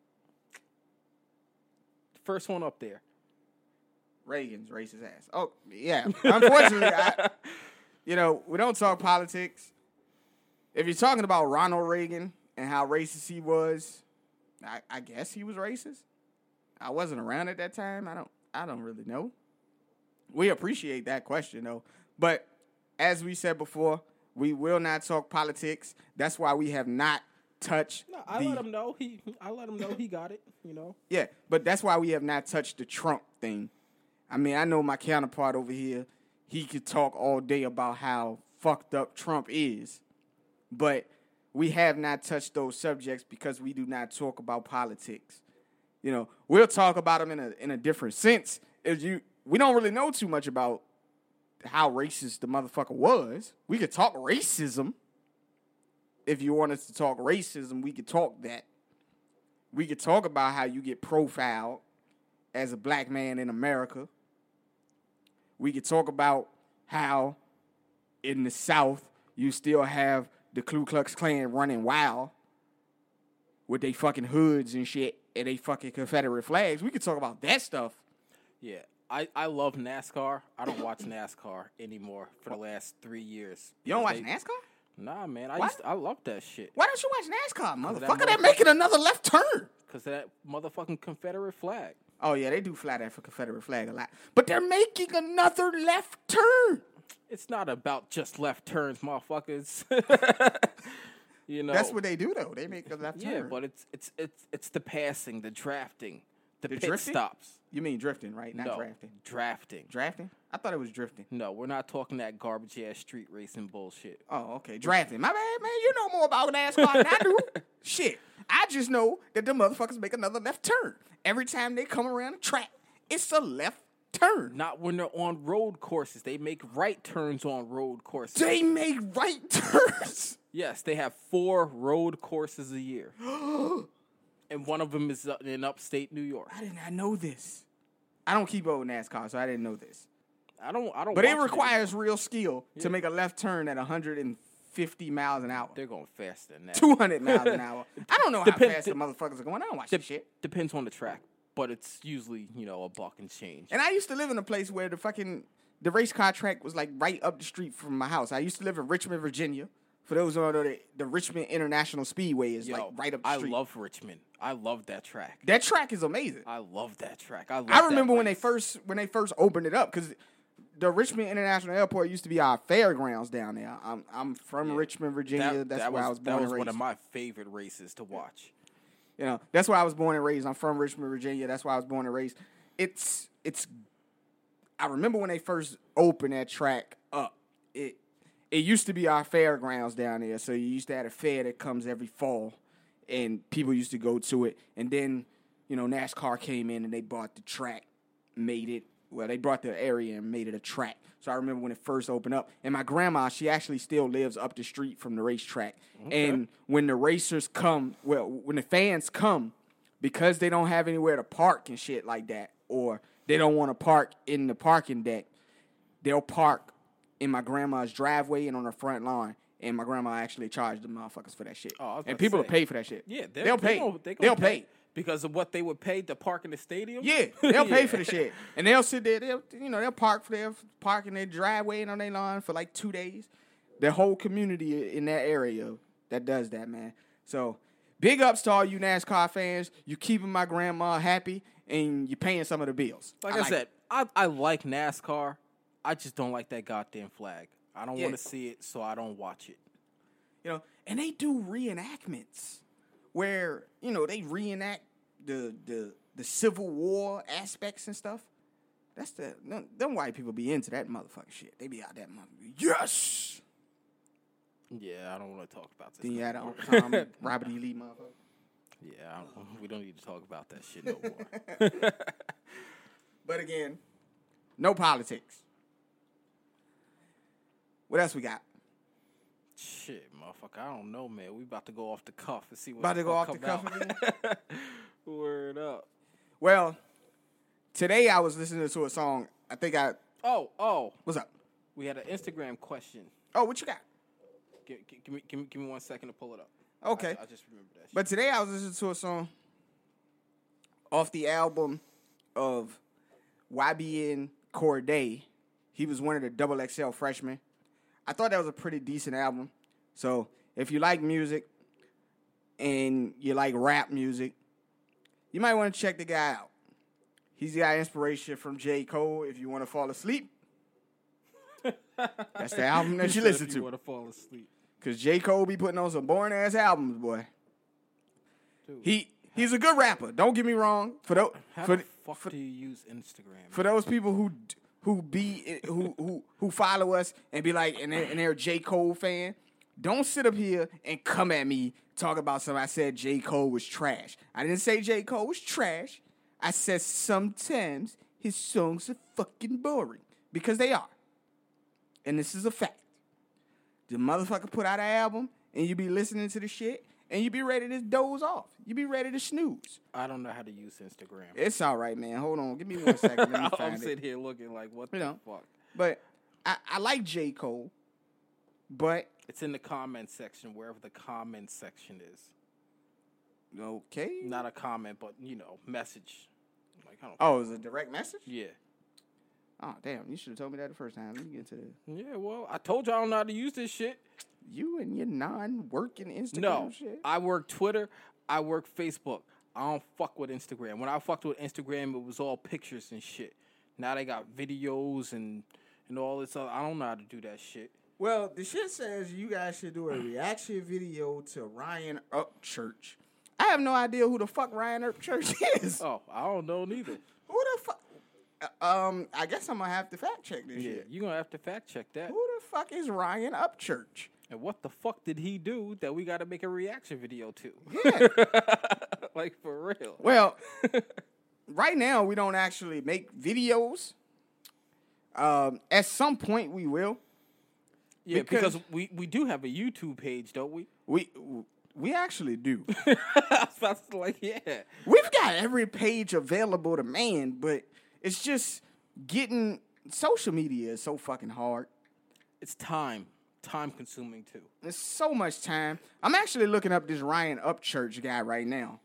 First one up there. Reagan's racist ass. Oh, yeah. Unfortunately, we don't talk politics. If you're talking about Ronald Reagan and how racist he was, I guess he was racist. I wasn't around at that time. I don't really know. We appreciate that question though. But as we said before, we will not talk politics. That's why we have not touched. No, I let him know he got it. Yeah, but that's why we have not touched the Trump thing. I mean, I know my counterpart over here. He could talk all day about how fucked up Trump is, but we have not touched those subjects because we do not talk about politics. We'll talk about them in a different sense. We don't really know too much about how racist the motherfucker was. We could talk racism. If you want us to talk racism, we could talk that. We could talk about how you get profiled as a black man in America. We could talk about how in the South you still have the Ku Klux Klan running wild with they fucking hoods and shit and they fucking Confederate flags. We could talk about that stuff. Yeah. I love NASCAR. I don't watch NASCAR anymore for the last 3 years. You don't watch NASCAR? Nah, man. I love that shit. Why don't you watch NASCAR, motherfucker? They're making another left turn. Because of that motherfucking Confederate flag. Oh, yeah, they do fly that for Confederate flag a lot. But they're making another left turn. It's not about just left turns, motherfuckers. You know, That's what they do though. They make a left turn. yeah, but it's the passing, the drafting, the pit drifting? stops. You mean drifting, right? Not No, drafting. drafting. Drafting? I thought it was drifting. No, we're not talking that garbage ass street racing bullshit. Oh, okay. Drafting. My bad, man. You know more about NASCAR than I do. Shit. I just know that the motherfuckers make another left turn. Every time they come around the track, it's a left turn. Not when they're on road courses. They make right turns on road courses. They make right turns. Yes, they have 4 road courses a year. And one of them is in upstate New York. I did not know this. I don't keep up with NASCAR, so I didn't know this. I don't. But it requires real skill to make a left turn at 150 miles an hour. They're going faster than that. 200 miles an hour. I don't know how fast the motherfuckers are going. I don't watch this shit. Depends on the track, but it's usually, a buck and change. And I used to live in a place where the race car track was like right up the street from my house. I used to live in Richmond, Virginia. For those who don't know, the Richmond International Speedway is like right up the street. I love Richmond. I love that track. That track is amazing. I love that track. I remember when they first opened it up, because the Richmond International Airport used to be our fairgrounds down there. I'm from Richmond, Virginia. That's where I was born and raised. That was one of my favorite races to watch. That's where I was born and raised. I'm from Richmond, Virginia. That's where I was born and raised. I remember when they first opened that track up. It used to be our fairgrounds down there. So you used to have a fair that comes every fall, and people used to go to it. And then, NASCAR came in and they bought the track, they brought the area and made it a track. So I remember when it first opened up. And my grandma, she actually still lives up the street from the racetrack. Okay. And when the racers come, when the fans come, because they don't have anywhere to park and shit like that, or they don't want to park in the parking deck, they'll park in my grandma's driveway and on her front lawn. And my grandma actually charged the motherfuckers for that shit. And people will pay for that shit. Yeah, they'll pay. They'll pay. Because of what they would pay to park in the stadium? Yeah, they'll pay for the shit. And they'll sit there, they'll park in their driveway and on their lawn for like 2 days. The whole community in that area that does that, man. So, big ups to all you NASCAR fans. You keeping my grandma happy and you paying some of the bills. Like I said, I like NASCAR. I just don't like that goddamn flag. I don't want to see it, so I don't watch it. And they do reenactments where, they reenact the Civil War aspects and stuff. Them white people be into that motherfucking shit. They be out that motherfucker. Yes! Yeah, I don't want to talk about this. Then you had Robert E. Lee motherfucker. Yeah, we don't need to talk about that shit no more. But again, no politics. What else we got? Shit, motherfucker, I don't know, man. We about to go off the cuff and see what about to go off the cuff again? Word up. Well, today I was listening to a song. I think Oh. What's up? We had an Instagram question. Oh, what you got? Give me 1 second to pull it up. Okay. I just remember that shit. But today I was listening to a song off the album of YBN Cordae. He was one of the XXL freshmen. I thought that was a pretty decent album. So if you like music and you like rap music, you might want to check the guy out. He's got inspiration from J. Cole. If you want to fall asleep, that's the album that you listen to. You want to fall asleep. Because J. Cole be putting on some boring-ass albums, boy. Dude, he's a good rapper. Don't get me wrong. How the fuck do you use Instagram? For those people who follow us and be like, and they're a J. Cole fan, don't sit up here and come at me talk about something. I said J. Cole was trash. I didn't say J. Cole was trash. I said sometimes his songs are fucking boring. Because they are. And this is a fact. The motherfucker put out an album and you be listening to the shit and you be ready to doze off. You be ready to snooze. I don't know how to use Instagram. It's all right, man. Hold on. Give me 1 second. Let me find I'm sitting here looking like, what the fuck? But I like J. Cole, but... It's in the comment section, wherever the comment section is. Okay. Not a comment, but, message. Like, it's a direct message? Yeah. Oh, damn. You should have told me that the first time. Let me get to this. Yeah, well, I told you I don't know how to use this shit. You and your non-working Instagram shit? No, I work Twitter. I work Facebook. I don't fuck with Instagram. When I fucked with Instagram, it was all pictures and shit. Now they got videos and and all this other. I don't know how to do that shit. Well, the shit says you guys should do a reaction video to Ryan Upchurch. I have no idea who the fuck Ryan Upchurch is. Oh, I don't know neither. Who the fuck? I guess I'm gonna have to fact check this shit. You're gonna have to fact check that. Who the fuck is Ryan Upchurch? And what the fuck did he do that we got to make a reaction video to? Yeah. Like, for real. Well, right now we don't actually make videos. At some point we will. Yeah, because we do have a YouTube page, don't we? We actually do. I was about to like, yeah. We've got every page available to man, but it's just getting social media is so fucking hard. It's time consuming too. It's so much time. I'm actually looking up this Ryan Upchurch guy right now.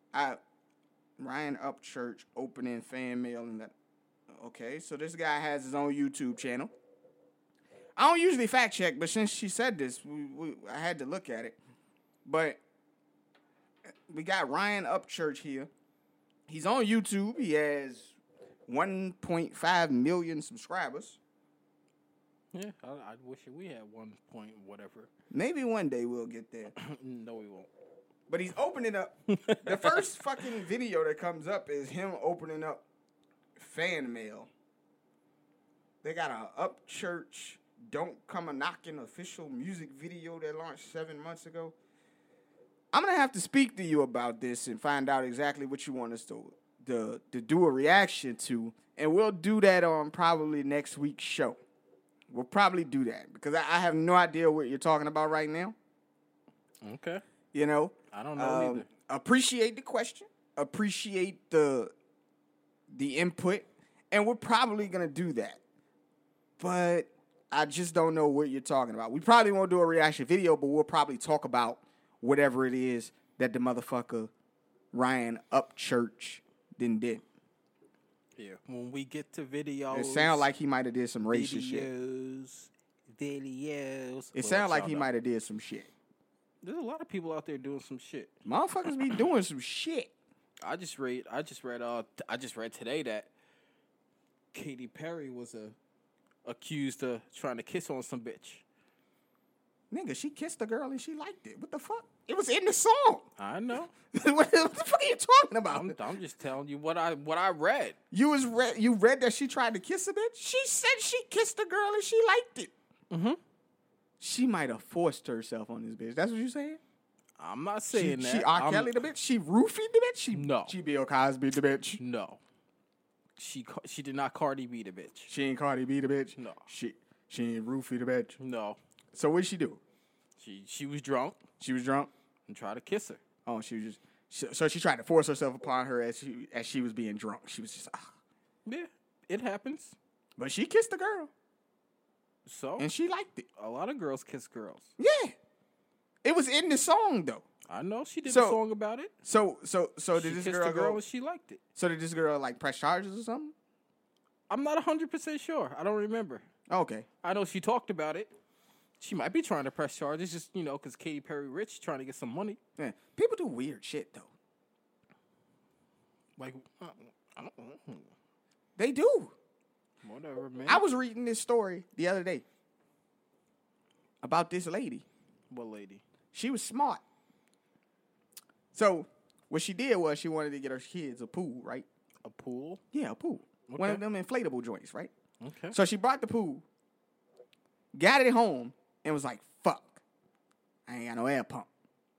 Ryan Upchurch opening fan mail and that. Okay, so this guy has his own YouTube channel. I don't usually fact check, but since she said this, I had to look at it. But we got Ryan Upchurch here. He's on YouTube. He has 1.5 million subscribers. Yeah, I wish we had 1 point whatever. Maybe one day we'll get there. No, we won't. But he's opening up. The first fucking video that comes up is him opening up fan mail. They got a Upchurch Don't Come a Knockin' official music video that launched 7 months ago. I'm going to have to speak to you about this and find out exactly what you want us to do a reaction to. And we'll do that on probably next week's show. We'll probably do that because I have no idea what you're talking about right now. Okay. You know? I don't know either. Appreciate the question. Appreciate the input. And we're probably going to do that. But I just don't know what you're talking about. We probably won't do a reaction video, but we'll probably talk about whatever it is that the motherfucker Ryan Upchurch did. Yeah, when we get to videos. It sounds like he might have did some racist shit. Videos. It sounds like he might have did some shit. There's a lot of people out there doing some shit. Motherfuckers be doing some shit. I just read today that Katy Perry was accused of trying to kiss on some bitch. Nigga, she kissed a girl and she liked it. What the fuck? It was in the song. I know. What the fuck are you talking about? I'm just telling you what I read. You read that she tried to kiss a bitch? She said she kissed a girl and she liked it. Mm-hmm. She might have forced herself on this bitch. That's what you saying? I'm not saying that. She R. Kelly the bitch? She roofied the bitch? No. She Bill Cosby the bitch? No. She did not Cardi B the bitch. She ain't Cardi B the bitch? No. She ain't roofie the bitch? No. So what did she do? She was drunk. She was drunk? And tried to kiss her. Oh, she was just... So she tried to force herself upon her as she was being drunk. She was just... Yeah, it happens. But she kissed the girl. So? And she liked it. A lot of girls kiss girls. Yeah. It was in the song, though. I know. She did a song about it. So did this girl go... and she liked it. So did this girl, like, press charges or something? I'm not 100% sure. I don't remember. Okay. I know she talked about it. She might be trying to press charges just, because Katy Perry rich, trying to get some money. Yeah. People do weird shit, though. Like, I don't know. They do. Whatever, man. I was reading this story the other day about this lady. What lady? She was smart. So what she did was she wanted to get her kids a pool, right? A pool? Yeah, a pool. Okay. One of them inflatable joints, right? Okay. So she brought the pool, got it home, and was like, fuck, I ain't got no air pump.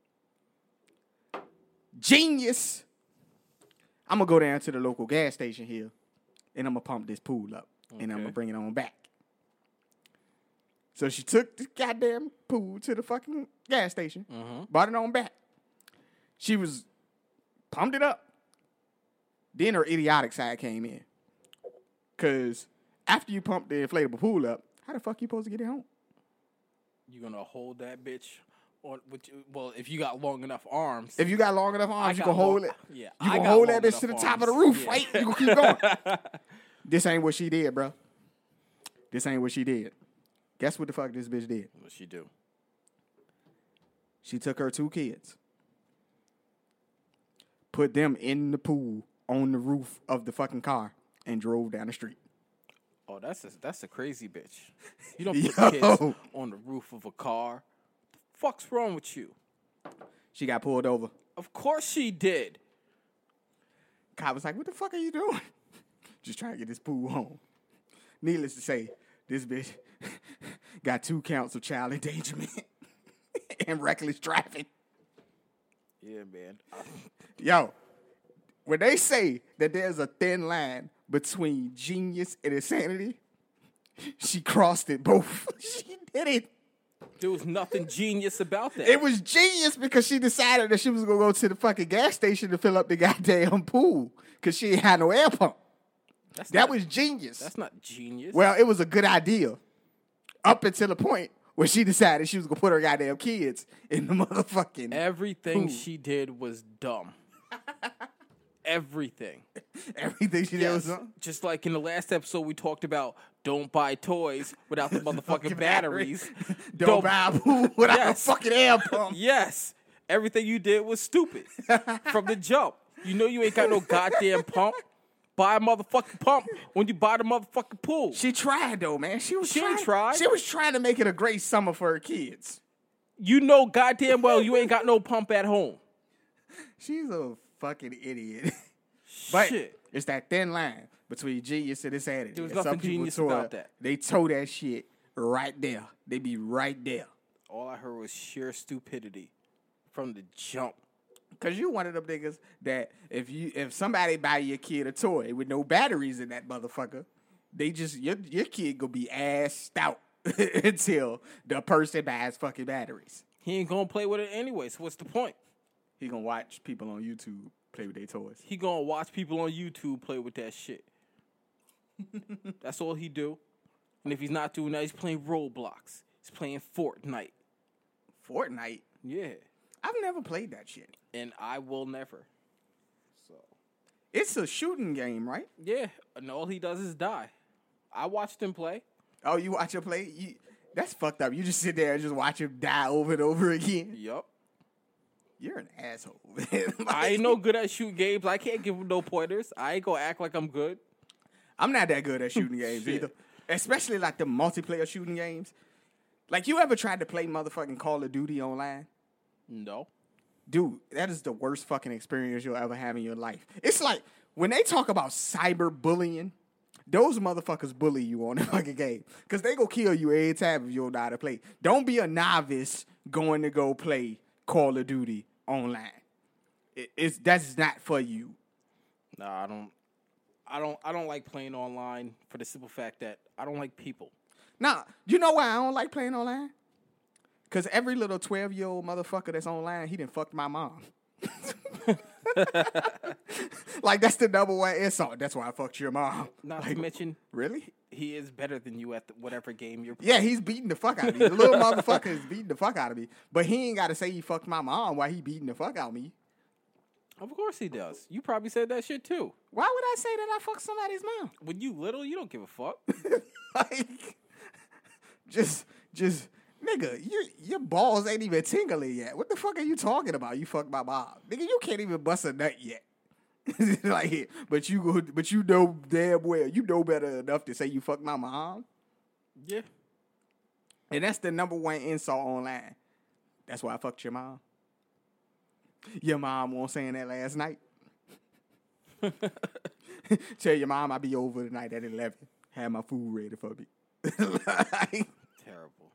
Genius. I'm going to go down to the local gas station here, and I'm going to pump this pool up, and I'm going to bring it on back. So she took the goddamn pool to the fucking gas station, brought it on back. She was pumped it up. Then her idiotic side came in. Because after you pump the inflatable pool up, how the fuck you supposed to get it home? You gonna hold that bitch on? Well, if you got long enough arms. If you got long enough arms, you can hold it. Yeah, you can hold that bitch to the top of the roof, right? You can keep going. This ain't what she did, bro. This ain't what she did. Guess what the fuck this bitch did? What she do? She took her 2 kids, put them in the pool on the roof of the fucking car, and drove down the street. Oh, that's a crazy bitch. You don't put kids on the roof of a car. The fuck's wrong with you? She got pulled over. Of course she did. Cop was like, what the fuck are you doing? Just trying to get this pool home. Needless to say, this bitch got 2 counts of child endangerment and reckless driving. Yeah, man. Yo, when they say that there's a thin line between genius and insanity, she crossed it both. She did it. There was nothing genius about that. It was genius because she decided that she was going to go to the fucking gas station to fill up the goddamn pool because she ain't had no air pump. That was genius. That's not genius. Well, it was a good idea up until the point where she decided she was going to put her goddamn kids in the motherfucking Everything pool. she did was dumb. Everything. Everything she did was dumb? Just like in the last episode, we talked about don't buy toys without the motherfucking batteries. Don't buy a pool without a fucking air pump. Yes. Everything you did was stupid from the jump. You know you ain't got no goddamn pump. Buy a motherfucking pump when you buy the motherfucking pool. She tried though, man. She was trying to make it a great summer for her kids. You know goddamn well you ain't got no pump at home. She's a fucking idiot. But it's that thin line between genius and insanity. There was nothing genius about that. They toe that shit right there. They be right there. All I heard was sheer stupidity from the jump. Cause you one of them niggas that if somebody buy your kid a toy with no batteries in that motherfucker, they just your kid gonna be assed out until the person buys fucking batteries. He ain't gonna play with it anyway, so what's the point? He gonna watch people on YouTube play with their toys. He gonna watch people on YouTube play with that shit. That's all he do. And if he's not doing that, he's playing Roblox. He's playing Fortnite. Fortnite? Yeah. I've never played that shit. And I will never. So it's a shooting game, right? Yeah. And all he does is die. I watched him play. Oh, you watch him play? That's fucked up. You just sit there and just watch him die over and over again? Yup. You're an asshole, man. I ain't no good at shooting games. I can't give him no pointers. I ain't gonna act like I'm good. I'm not that good at shooting games either. Especially like the multiplayer shooting games. Like, you ever tried to play motherfucking Call of Duty online? No. Dude, that is the worst fucking experience you'll ever have in your life. It's like, when they talk about cyberbullying, those motherfuckers bully you on the fucking game. Because they go kill you every time if you don't know how to play. Don't be a novice going to go play Call of Duty online. That's not for you. Nah, I don't like playing online for the simple fact that I don't like people. Nah, you know why I don't like playing online? Because every little 12-year-old motherfucker that's online, he done fucked my mom. Like, that's the number one insult. That's why I fucked your mom. Not like, to mention, really? He is better than you at whatever game you're playing. Yeah, he's beating the fuck out of me. The little motherfucker is beating the fuck out of me. But he ain't got to say he fucked my mom while he beating the fuck out of me. Of course he does. You probably said that shit too. Why would I say that I fucked somebody's mom? When you little, you don't give a fuck. Like, just, nigga, your balls ain't even tingling yet. What the fuck are you talking about? You fucked my mom. Nigga, you can't even bust a nut yet. Like, but you know damn well, you know better enough to say you fucked my mom. Yeah. And that's the number one insult online. That's why I fucked your mom. Your mom won't saying that last night. Tell your mom I'll be over tonight at 11. Have my food ready for me. Like, terrible.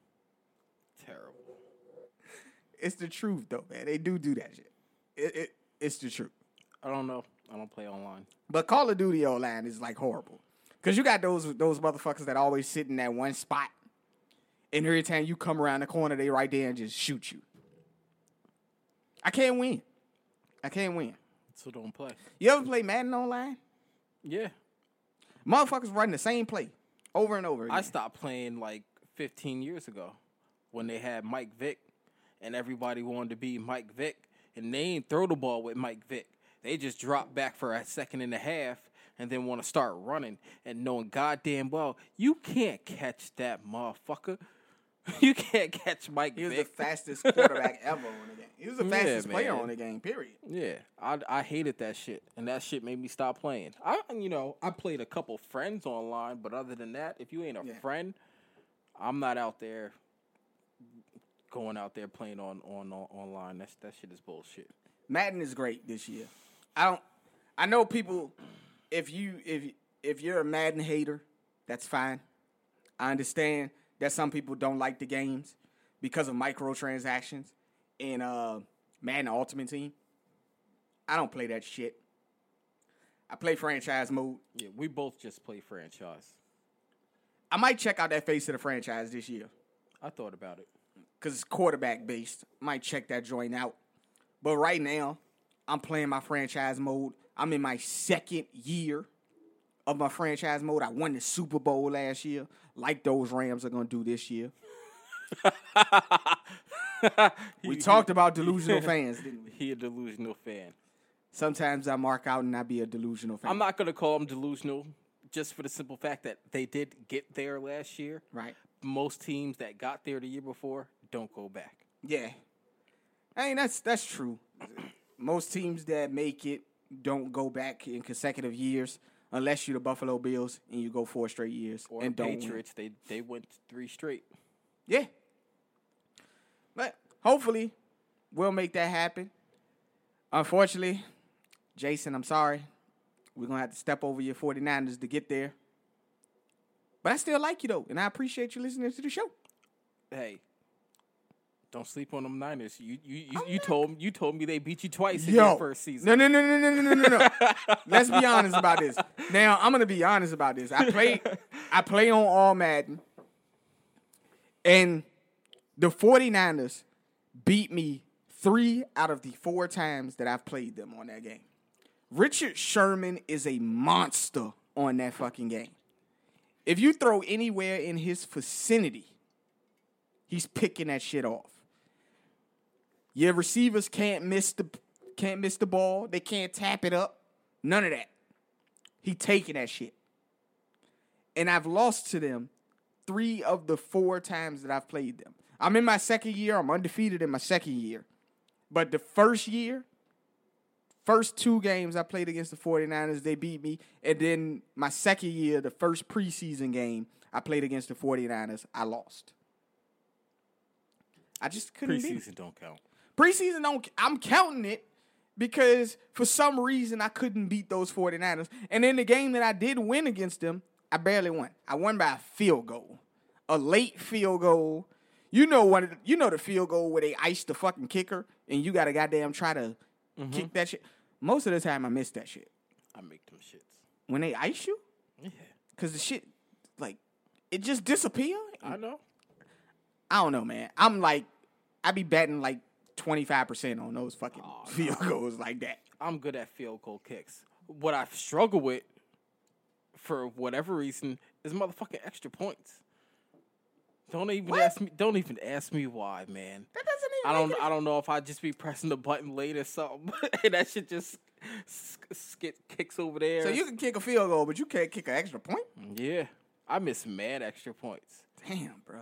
It's the truth, though, man. They do that shit. It's the truth. I don't know. I don't play online. But Call of Duty online is, like, horrible. Because you got those motherfuckers that always sit in that one spot. And every time you come around the corner, they right there and just shoot you. I can't win. So don't play. You ever play Madden online? Yeah. Motherfuckers running the same play over and over again. I stopped playing like 15 years ago when they had Mike Vick and everybody wanted to be Mike Vick. And they ain't throw the ball with Mike Vick. They just drop back for a second and a half and then want to start running and knowing goddamn well you can't catch that motherfucker. You can't catch Mike He was Vick. the fastest quarterback ever on the game. He was the fastest player on the game, period. Yeah, I hated that shit, and that shit made me stop playing. I played a couple friends online, but other than that, if you ain't a friend, I'm not out there going out there playing on online. That shit is bullshit. Madden is great this year. I know people. If you're a Madden hater, that's fine. I understand that some people don't like the games because of microtransactions in Madden Ultimate Team. I don't play that shit. I play franchise mode. Yeah, we both just play franchise. I might check out that Face of the Franchise this year. I thought about it. Because it's quarterback based. Might check that joint out. But right now, I'm playing my franchise mode. I'm in my second year of my franchise mode. I won the Super Bowl last year, like those Rams are going to do this year. We talked about delusional fans, didn't we? He a delusional fan. Sometimes I mark out and I be a delusional fan. I'm not going to call him delusional just for the simple fact that they did get there last year. Right. Most teams that got there the year before don't go back. Yeah. I mean, that's true. Most teams that make it don't go back in consecutive years unless you're the Buffalo Bills and you go 4 straight years. Or and the don't Patriots, they went 3 straight. Yeah. But hopefully we'll make that happen. Unfortunately, Jason, I'm sorry. We're going to have to step over your 49ers to get there. But I still like you, though, and I appreciate you listening to the show. Hey, don't sleep on them Niners. You told me they beat you twice in your first season. No. Let's be honest about this. Now, I'm going to be honest about this. I play on All Madden, and the 49ers beat me 3 out of the 4 times that I've played them on that game. Richard Sherman is a monster on that fucking game. If you throw anywhere in his vicinity, he's picking that shit off. Your receivers can't miss the ball. They can't tap it up. None of that. He taking that shit. And I've lost to them 3 of the 4 times that I've played them. I'm in my second year. I'm undefeated in my second year. But the first 2 games I played against the 49ers, they beat me. And then my second year, the first preseason game I played against the 49ers, I lost. I just couldn't beat it. Preseason don't count. Preseason don't. I'm counting it because for some reason I couldn't beat those 49ers. And in the game that I did win against them, I barely won. I won by a field goal, a late field goal. You know the field goal where they ice the fucking kicker and you got to goddamn try to kick that shit. Most of the time I miss that shit. I make them shits. When they ice you? Yeah. Because the shit, like, it just disappear. I know. I don't know, man. I be batting like 25% on those fucking field goals like that. I'm good at field goal kicks. What I struggle with, for whatever reason, is motherfucking extra points. Don't even ask me why, man. That doesn't even I don't know if I just be pressing the button late or something, and that shit just kicks over there. So you can kick a field goal, but you can't kick an extra point? Yeah. I miss mad extra points. Damn, bro.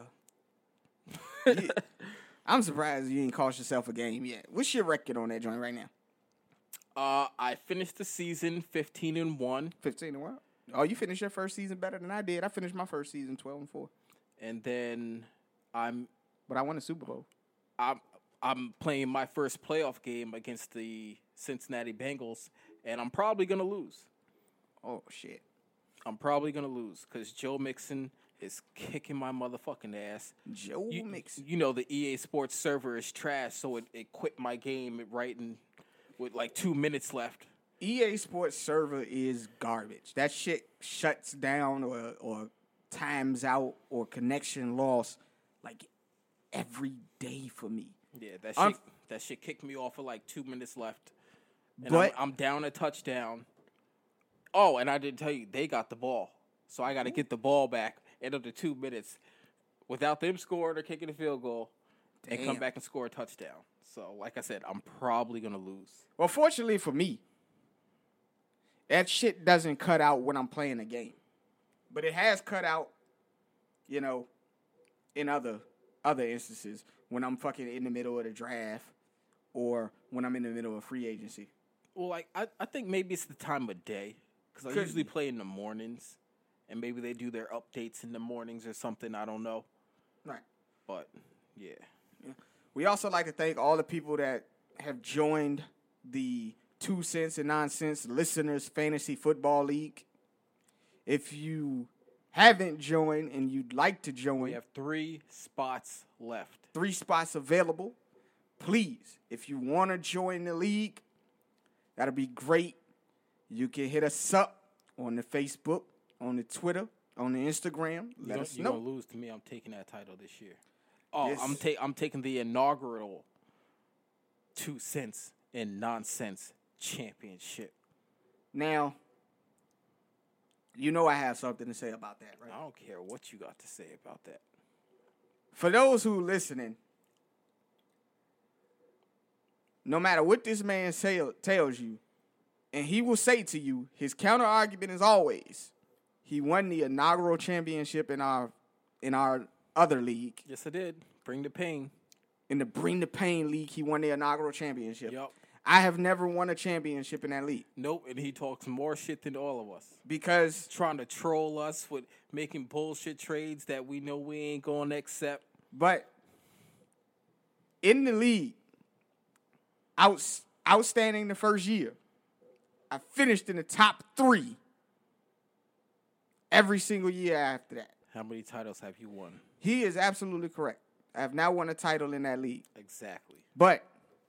I'm surprised you ain't cost yourself a game yet. What's your record on that joint right now? I finished the season 15-1. 15-1? Oh, you finished your first season better than I did. I finished my first season 12-4. And then But I won the Super Bowl. I'm playing my first playoff game against the Cincinnati Bengals, and I'm probably gonna lose. Oh shit! I'm probably gonna lose because Joe Mixon is kicking my motherfucking ass. Joe Mixon. You know the EA Sports server is trash, so it quit my game with like 2 minutes left. EA Sports server is garbage. That shit shuts down or times out or connection loss like every day for me. Yeah, that shit kicked me off with like 2 minutes left. And but I'm down a touchdown. Oh, and I didn't tell you, they got the ball. So I got to get the ball back in under 2 minutes without them scoring or kicking a field goal and come back and score a touchdown. So, like I said, I'm probably going to lose. Well, fortunately for me, that shit doesn't cut out when I'm playing a game. But it has cut out, in other other instances when I'm fucking in the middle of the draft or when I'm in the middle of free agency. Well, like, I think maybe it's the time of day. Because I usually play in the mornings. And maybe they do their updates in the mornings or something. I don't know. Right. But, yeah. We also like to thank all the people that have joined the 2 Cents and Nonsense Listeners Fantasy Football League. If you haven't joined and you'd like to join, we have 3 spots left. 3 spots available. Please, if you want to join the league, that'll be great. You can hit us up on the Facebook, on the Twitter, on the Instagram. Let us know. You're going to lose to me. I'm taking that title this year. Oh, yes. I'm taking the inaugural 2 Cents and Nonsense Championship. Now, you know I have something to say about that, right? I don't care what you got to say about that. For those who are listening, no matter what this man tells you, and he will say to you, his counter argument is always, he won the inaugural championship in our other league. Yes, I did. Bring the pain. In the Bring the Pain League, he won the inaugural championship. Yep. I have never won a championship in that league. Nope, and he talks more shit than all of us. Because trying to troll us with making bullshit trades that we know we ain't going to accept. But in the league, outstanding the first year, I finished in the top 3 every single year after that. How many titles have you won? He is absolutely correct. I have now won a title in that league. Exactly. But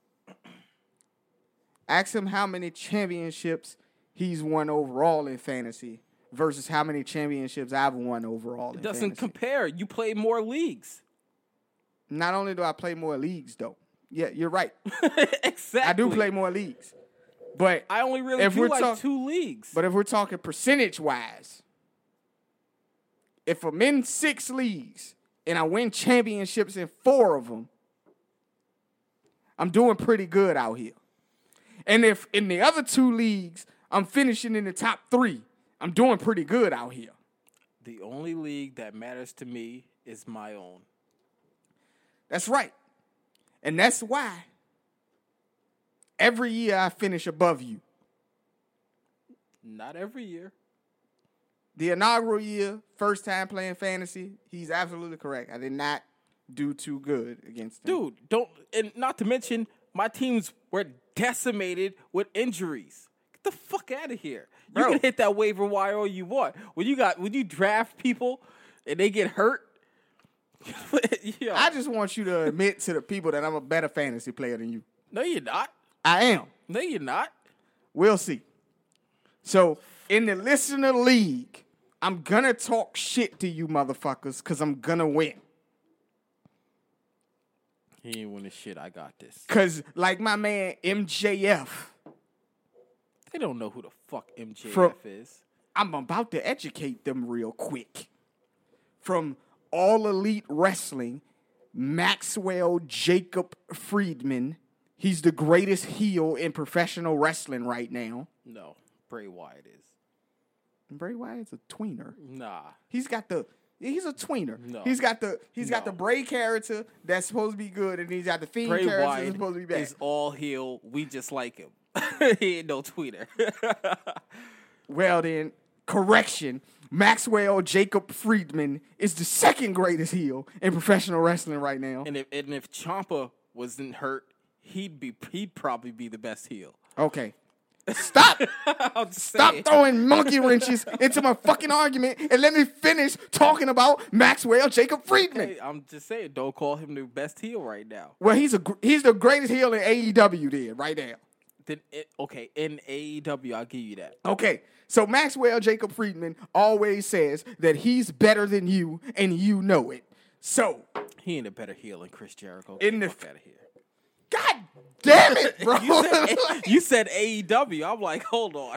ask him how many championships he's won overall in fantasy versus how many championships I've won overall in fantasy. It doesn't compare. You play more leagues. Not only do I play more leagues, though. Yeah, you're right. Exactly. I do play more leagues. But I only really do like 2 leagues. But if we're talking percentage-wise, if I'm in 6 leagues and I win championships in 4 of them, I'm doing pretty good out here. And if in the other 2 leagues, I'm finishing in the top 3, I'm doing pretty good out here. The only league that matters to me is my own. That's right. And that's why every year I finish above you. Not every year. The inaugural year, first time playing fantasy, he's absolutely correct. I did not do too good against him. Dude, and not to mention, my teams were decimated with injuries. Get the fuck out of here. You can hit that waiver wire all you want. When you draft people and they get hurt, I just want you to admit to the people that I'm a better fantasy player than you. No, you're not. I am. No, you're not. We'll see. So, in the listener league, I'm going to talk shit to you motherfuckers because I'm going to win. He ain't winning shit. I got this. Because, like my man MJF. They don't know who the fuck MJF is. I'm about to educate them real quick. From All Elite Wrestling, Maxwell Jacob Friedman. He's the greatest heel in professional wrestling right now. No, Bray Wyatt is. Bray Wyatt's a tweener. Nah. He's a tweener. No. He's got the Bray character that's supposed to be good, and he's got the Fiend Bray character Wyatt that's supposed to be bad. Is all heel. We just like him. He ain't no tweener. Well then, correction. Maxwell Jacob Friedman is the second greatest heel in professional wrestling right now. And if Ciampa wasn't hurt, he'd probably be the best heel. Okay. Stop throwing monkey wrenches into my fucking argument and let me finish talking about Maxwell Jacob Friedman. Hey, I'm just saying, don't call him the best heel right now. Well, he's the greatest heel in AEW then, right now. Okay, in AEW, I'll give you that. Okay, so Maxwell Jacob Friedman always says that he's better than you, and you know it. So he ain't a better heel than Chris Jericho. Get the fuck out of here. God damn it, bro. You said AEW. I'm like, hold on.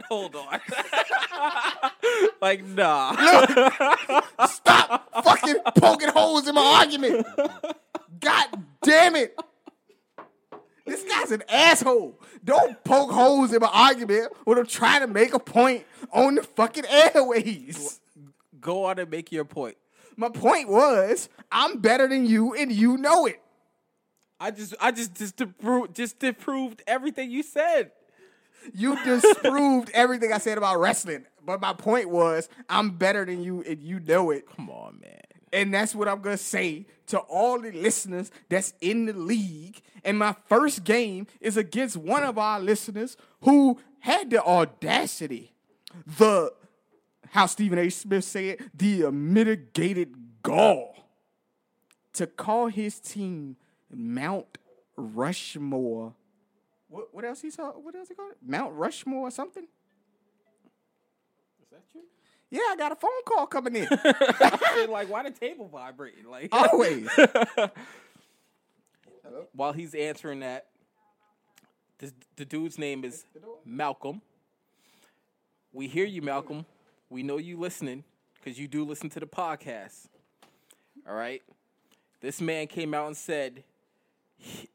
Like, nah. Look, stop fucking poking holes in my argument. God damn it. This guy's an asshole. Don't poke holes in my argument when I'm trying to make a point on the fucking airways. Go on and make your point. My point was, I'm better than you, and you know it. I just disproved everything you said. You disproved everything I said about wrestling. But my point was, I'm better than you, and you know it. Come on, man. And that's what I'm going to say to all the listeners that's in the league. And my first game is against one of our listeners who had the audacity, how Stephen A. Smith said, the mitigated gall to call his team Mount Rushmore. What else he saw? What else he called it? Mount Rushmore or something? Is that you? Yeah, I got a phone call coming in. Like, why the table vibrating? Like, always. While he's answering that, the dude's name is Malcolm. We hear you, Malcolm. We know you listening because you do listen to the podcast. All right? This man came out and said he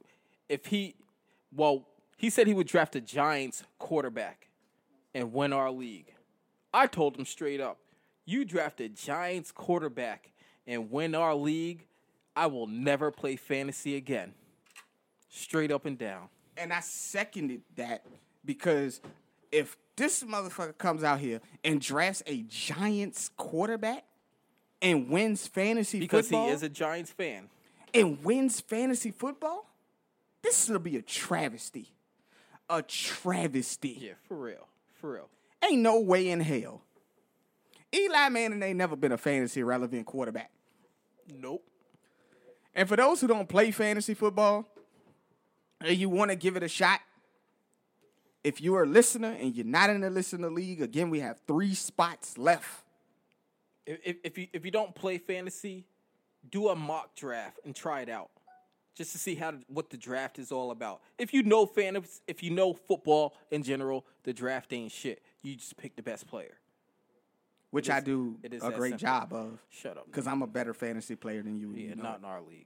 said he would draft a Giants quarterback and win our league. I told him straight up, you draft a Giants quarterback and win our league, I will never play fantasy again. Straight up and down. And I seconded that because if this motherfucker comes out here and drafts a Giants quarterback and wins fantasy football. Because he is a Giants fan. And wins fantasy football, this is going to be a travesty. A travesty. Yeah, for real. For real. Ain't no way in hell. Eli Manning ain't never been a fantasy relevant quarterback. Nope. And for those who don't play fantasy football and you want to give it a shot, if you're a listener and you're not in the listener league, again, we have 3 spots left. If you don't play fantasy, do a mock draft and try it out. Just to see what the draft is all about. If you know football in general, the draft ain't shit. You just pick the best player. Which I do a great job of. Shut up. Because I'm a better fantasy player than you. Yeah, not in our league.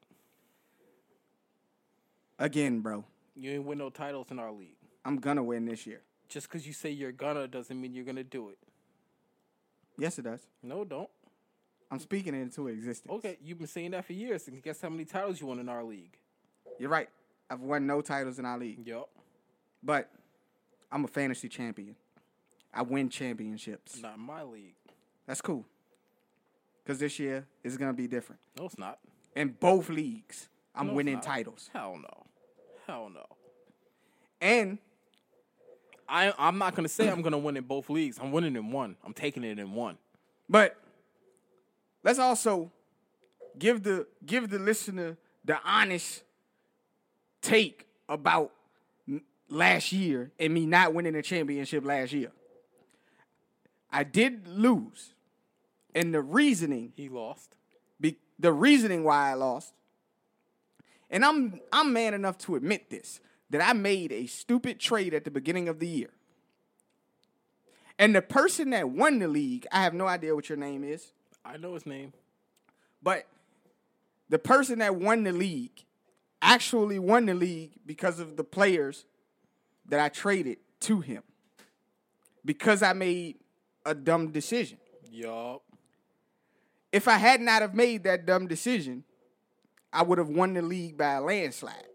Again, bro. You ain't win no titles in our league. I'm going to win this year. Just because you say you're gonna doesn't mean you're going to do it. Yes, it does. No, don't. I'm speaking it into existence. Okay, you've been saying that for years. And guess how many titles you won in our league? You're right. I've won no titles in our league. Yup. But I'm a fantasy champion. I win championships. Not in my league. That's cool. Because this year is going to be different. No, it's not. In both leagues, I'm winning titles. Hell no. Hell no. And I'm not going to say I'm going to win in both leagues. I'm winning in one. I'm taking it in one. But let's also give the listener the honest take about last year and me not winning the championship last year. I did lose. And the reasoning... He lost. The reasoning why I lost, and I'm man enough to admit this, that I made a stupid trade at the beginning of the year. And the person that won the league, I have no idea what your name is. I know his name. But the person that won the league actually won the league because of the players that I traded to him. Because I made a dumb decision. Yup. If I had not have made that dumb decision, I would have won the league by a landslide.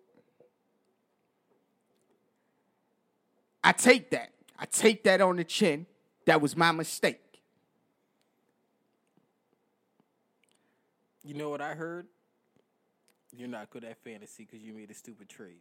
I take that. I take that on the chin. That was my mistake. You know what I heard? You're not good at fantasy because you made a stupid trade.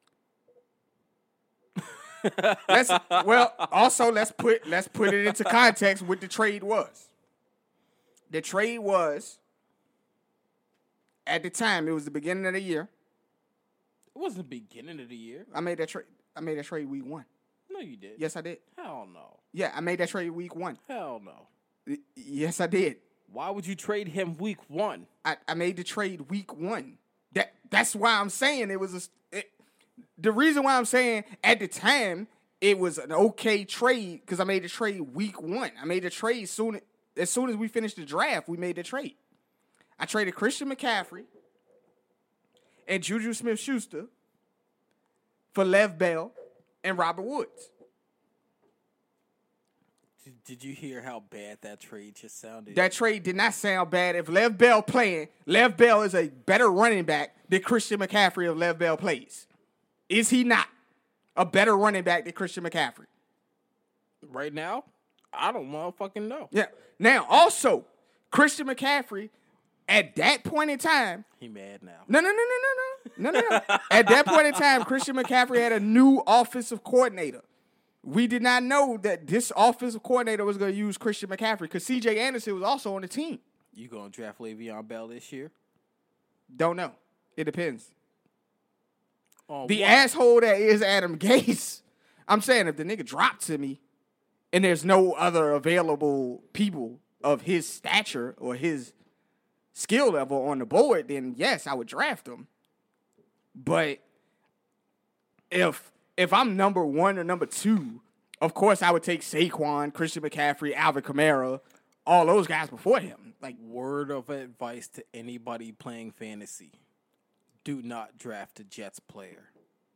let's put it into context what the trade was. The trade was, at the time, it was the beginning of the year. It wasn't the beginning of the year. I made that trade week 1. No, you did. Yes, I did. Hell no. Yeah, I made that trade week 1. Hell no. Yes, I did. Why would you trade him week 1? I made the trade week 1. That's why I'm saying it was the reason why I'm saying at the time it was an okay trade because I made the trade week 1. I made the trade as soon as we finished the draft, we made the trade. I traded Christian McCaffrey and Juju Smith-Schuster for Lev Bell and Robert Woods. Did you hear how bad that trade just sounded? That trade did not sound bad. If Lev Bell playing, Lev Bell is a better running back than Christian McCaffrey if Lev Bell plays. Is he not a better running back than Christian McCaffrey? Right now? I don't motherfucking know. Yeah. Now, also, Christian McCaffrey, at that point in time... He mad now. No. At that point in time, Christian McCaffrey had a new offensive coordinator. We did not know that this offensive coordinator was going to use Christian McCaffrey because C.J. Anderson was also on the team. You going to draft Le'Veon Bell this year? Don't know. It depends. The asshole that is Adam Gase, I'm saying if the nigga dropped to me and there's no other available people of his stature or his skill level on the board, then yes, I would draft him. But if I'm number one or number two, of course I would take Saquon, Christian McCaffrey, Alvin Kamara, all those guys before him. Like, word of advice to anybody playing fantasy: do not draft a Jets player.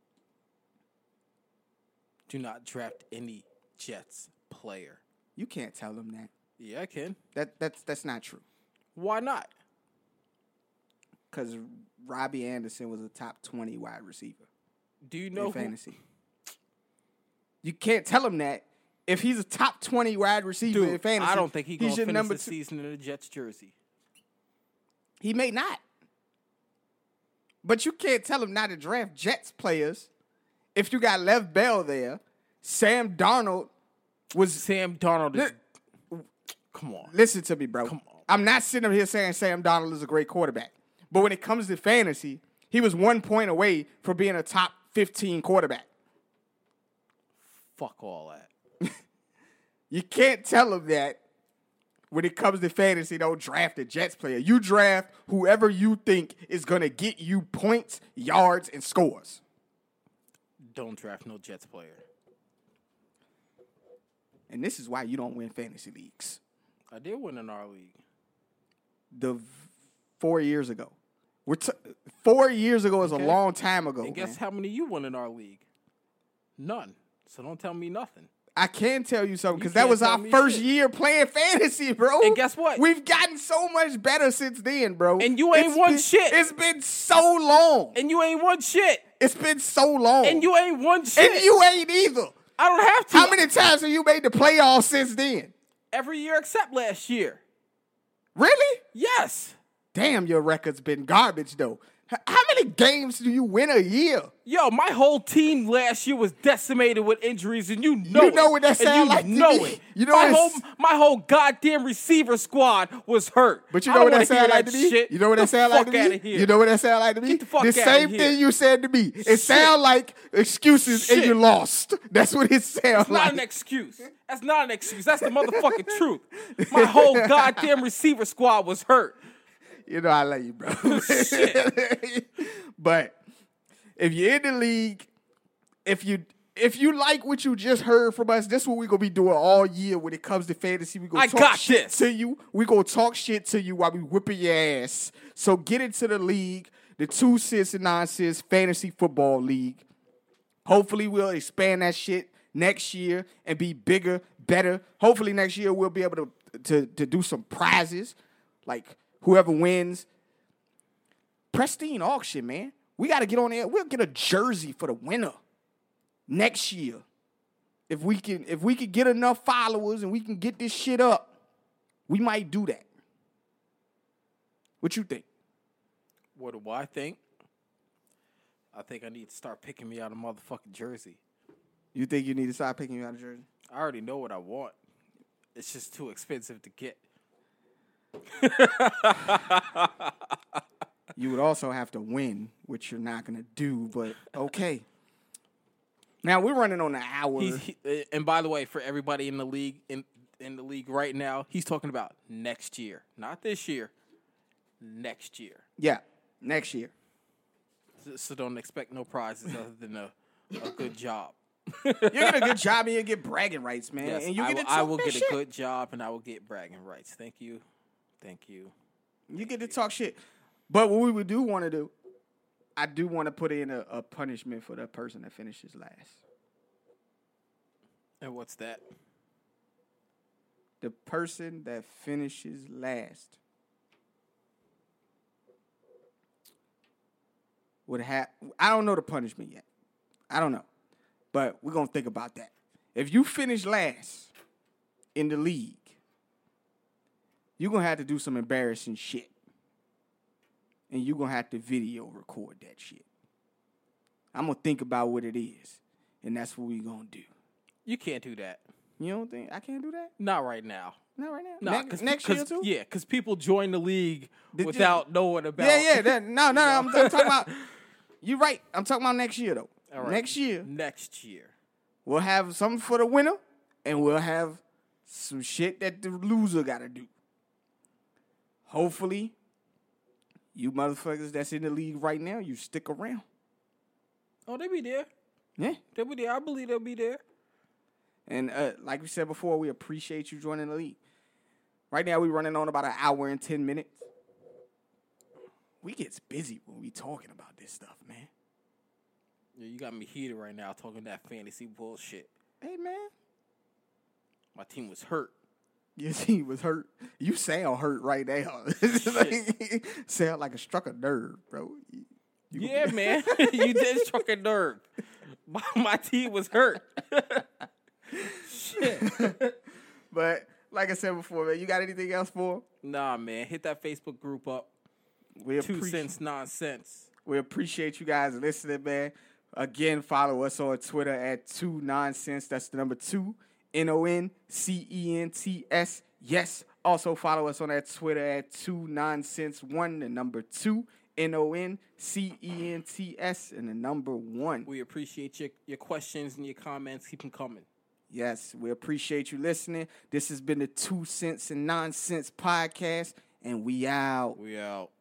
Do not draft any Jets player. You can't tell them that. Yeah, I can. That's not true. Why not? Because Robbie Anderson was a top 20 wide receiver. Do you know in fantasy? You can't tell him that if he's a top 20 wide receiver in fantasy. I don't think he's going to finish the two. season in a Jets jersey. He may not. But you can't tell him not to draft Jets players if you got Lev Bell there. Sam Darnold is... Come on. Listen to me, bro. Come on. I'm not sitting up here saying Sam Darnold is a great quarterback. But when it comes to fantasy, he was 1 point away from being a top 15 quarterback. Fuck all that. You can't tell him that when it comes to fantasy, don't draft a Jets player. You draft whoever you think is going to get you points, yards, and scores. Don't draft no Jets player. And this is why you don't win fantasy leagues. I did win in our league. 4 years ago. 4 years ago is a long time ago. And guess how many you won in our league? None. So don't tell me nothing. I can tell you something because that was our first year playing fantasy, bro. And guess what? We've gotten so much better since then, bro. And you ain't won shit. It's been so long. And you ain't won shit. It's been so long. And you ain't won shit. And you ain't either. I don't have to. How many times have you made the playoffs since then? Every year except last year. Really? Yes. Damn, your record's been garbage, though. How many games do you win a year? Yo, my whole team last year was decimated with injuries, and you know it. You know what that sound like to me? You know my whole goddamn receiver squad was hurt. But you know what that sound like to me? Shit. You know what that sound like to me? You know what that sound like to me? Get the fuck the out same of here. thing you said to me. It sound like excuses and you lost. That's what it sounds like. That's not an excuse. That's not an excuse. That's the motherfucking truth. My whole goddamn receiver squad was hurt. You know I love you, bro. Shit. But if you're in the league, if you like what you just heard from us, this is what we're gonna be doing all year when it comes to fantasy. We gonna talk shit to you. We gonna talk shit to you while we whipping your ass. So get into the league, the 2 cents and 9 cents fantasy football league. Hopefully we'll expand that shit next year and be bigger, better. Hopefully next year we'll be able to do some prizes like. Whoever wins, pristine auction, man. We got to get on there. We'll get a jersey for the winner next year. If we can get enough followers and we can get this shit up, we might do that. What you think? What do I think? I think I need to start picking me out a motherfucking jersey. You think you need to start picking you out a jersey? I already know what I want. It's just too expensive to get. You would also have to win, which you're not going to do, but okay. Now, we're running on an hour. And by the way, for everybody in the league in the league right now, he's talking about next year. Not this year. Next year. Yeah, next year. So don't expect no prizes other than a good job. You get a good job and you get bragging rights, man. Yes, and you I will get a good job and I will get bragging rights. Thank you. You get to talk shit. But what we do want to do, I do want to put in a punishment for that person that finishes last. And what's that? The person that finishes last would have... I don't know the punishment yet. I don't know. But we're going to think about that. If you finish last in the league, you're going to have to do some embarrassing shit. And you're going to have to video record that shit. I'm going to think about what it is. And that's what we're going to do. You can't do that. You don't think I can't do that? Not right now. Not right now. No, next year too. Yeah, because people join the league without knowing about. Yeah. No. I'm talking about. You're right. I'm talking about next year though. All right. Next year we'll have something for the winner, and we'll have some shit that the loser got to do. Hopefully, you motherfuckers that's in the league right now, you stick around. Oh, they be there. Yeah, they'll be there. I believe they'll be there. And like we said before, we appreciate you joining the league. Right now, we're running on about an hour and 10 minutes. We gets busy when we talking about this stuff, man. Yeah, you got me heated right now talking that fantasy bullshit. Hey, man. My team was hurt. Your team was hurt. You sound hurt right now. Sound like a struck a nerve, bro. Yeah, man. You did struck a nerve. My team was hurt. Shit. But like I said before, man, you got anything else for? Nah, man. Hit that Facebook group up. 2 cents nonsense. We appreciate you guys listening, man. Again, follow us on Twitter at 2 Nonsense. That's the number 2 NONCENTS. Yes. Also follow us on that Twitter at 2 Nonsense 1. The number 2 NONCENTS and the number 1. We appreciate your questions and your comments. Keep them coming. Yes, we appreciate you listening. This has been the 2 Cents and Nonsense podcast, and we out. We out.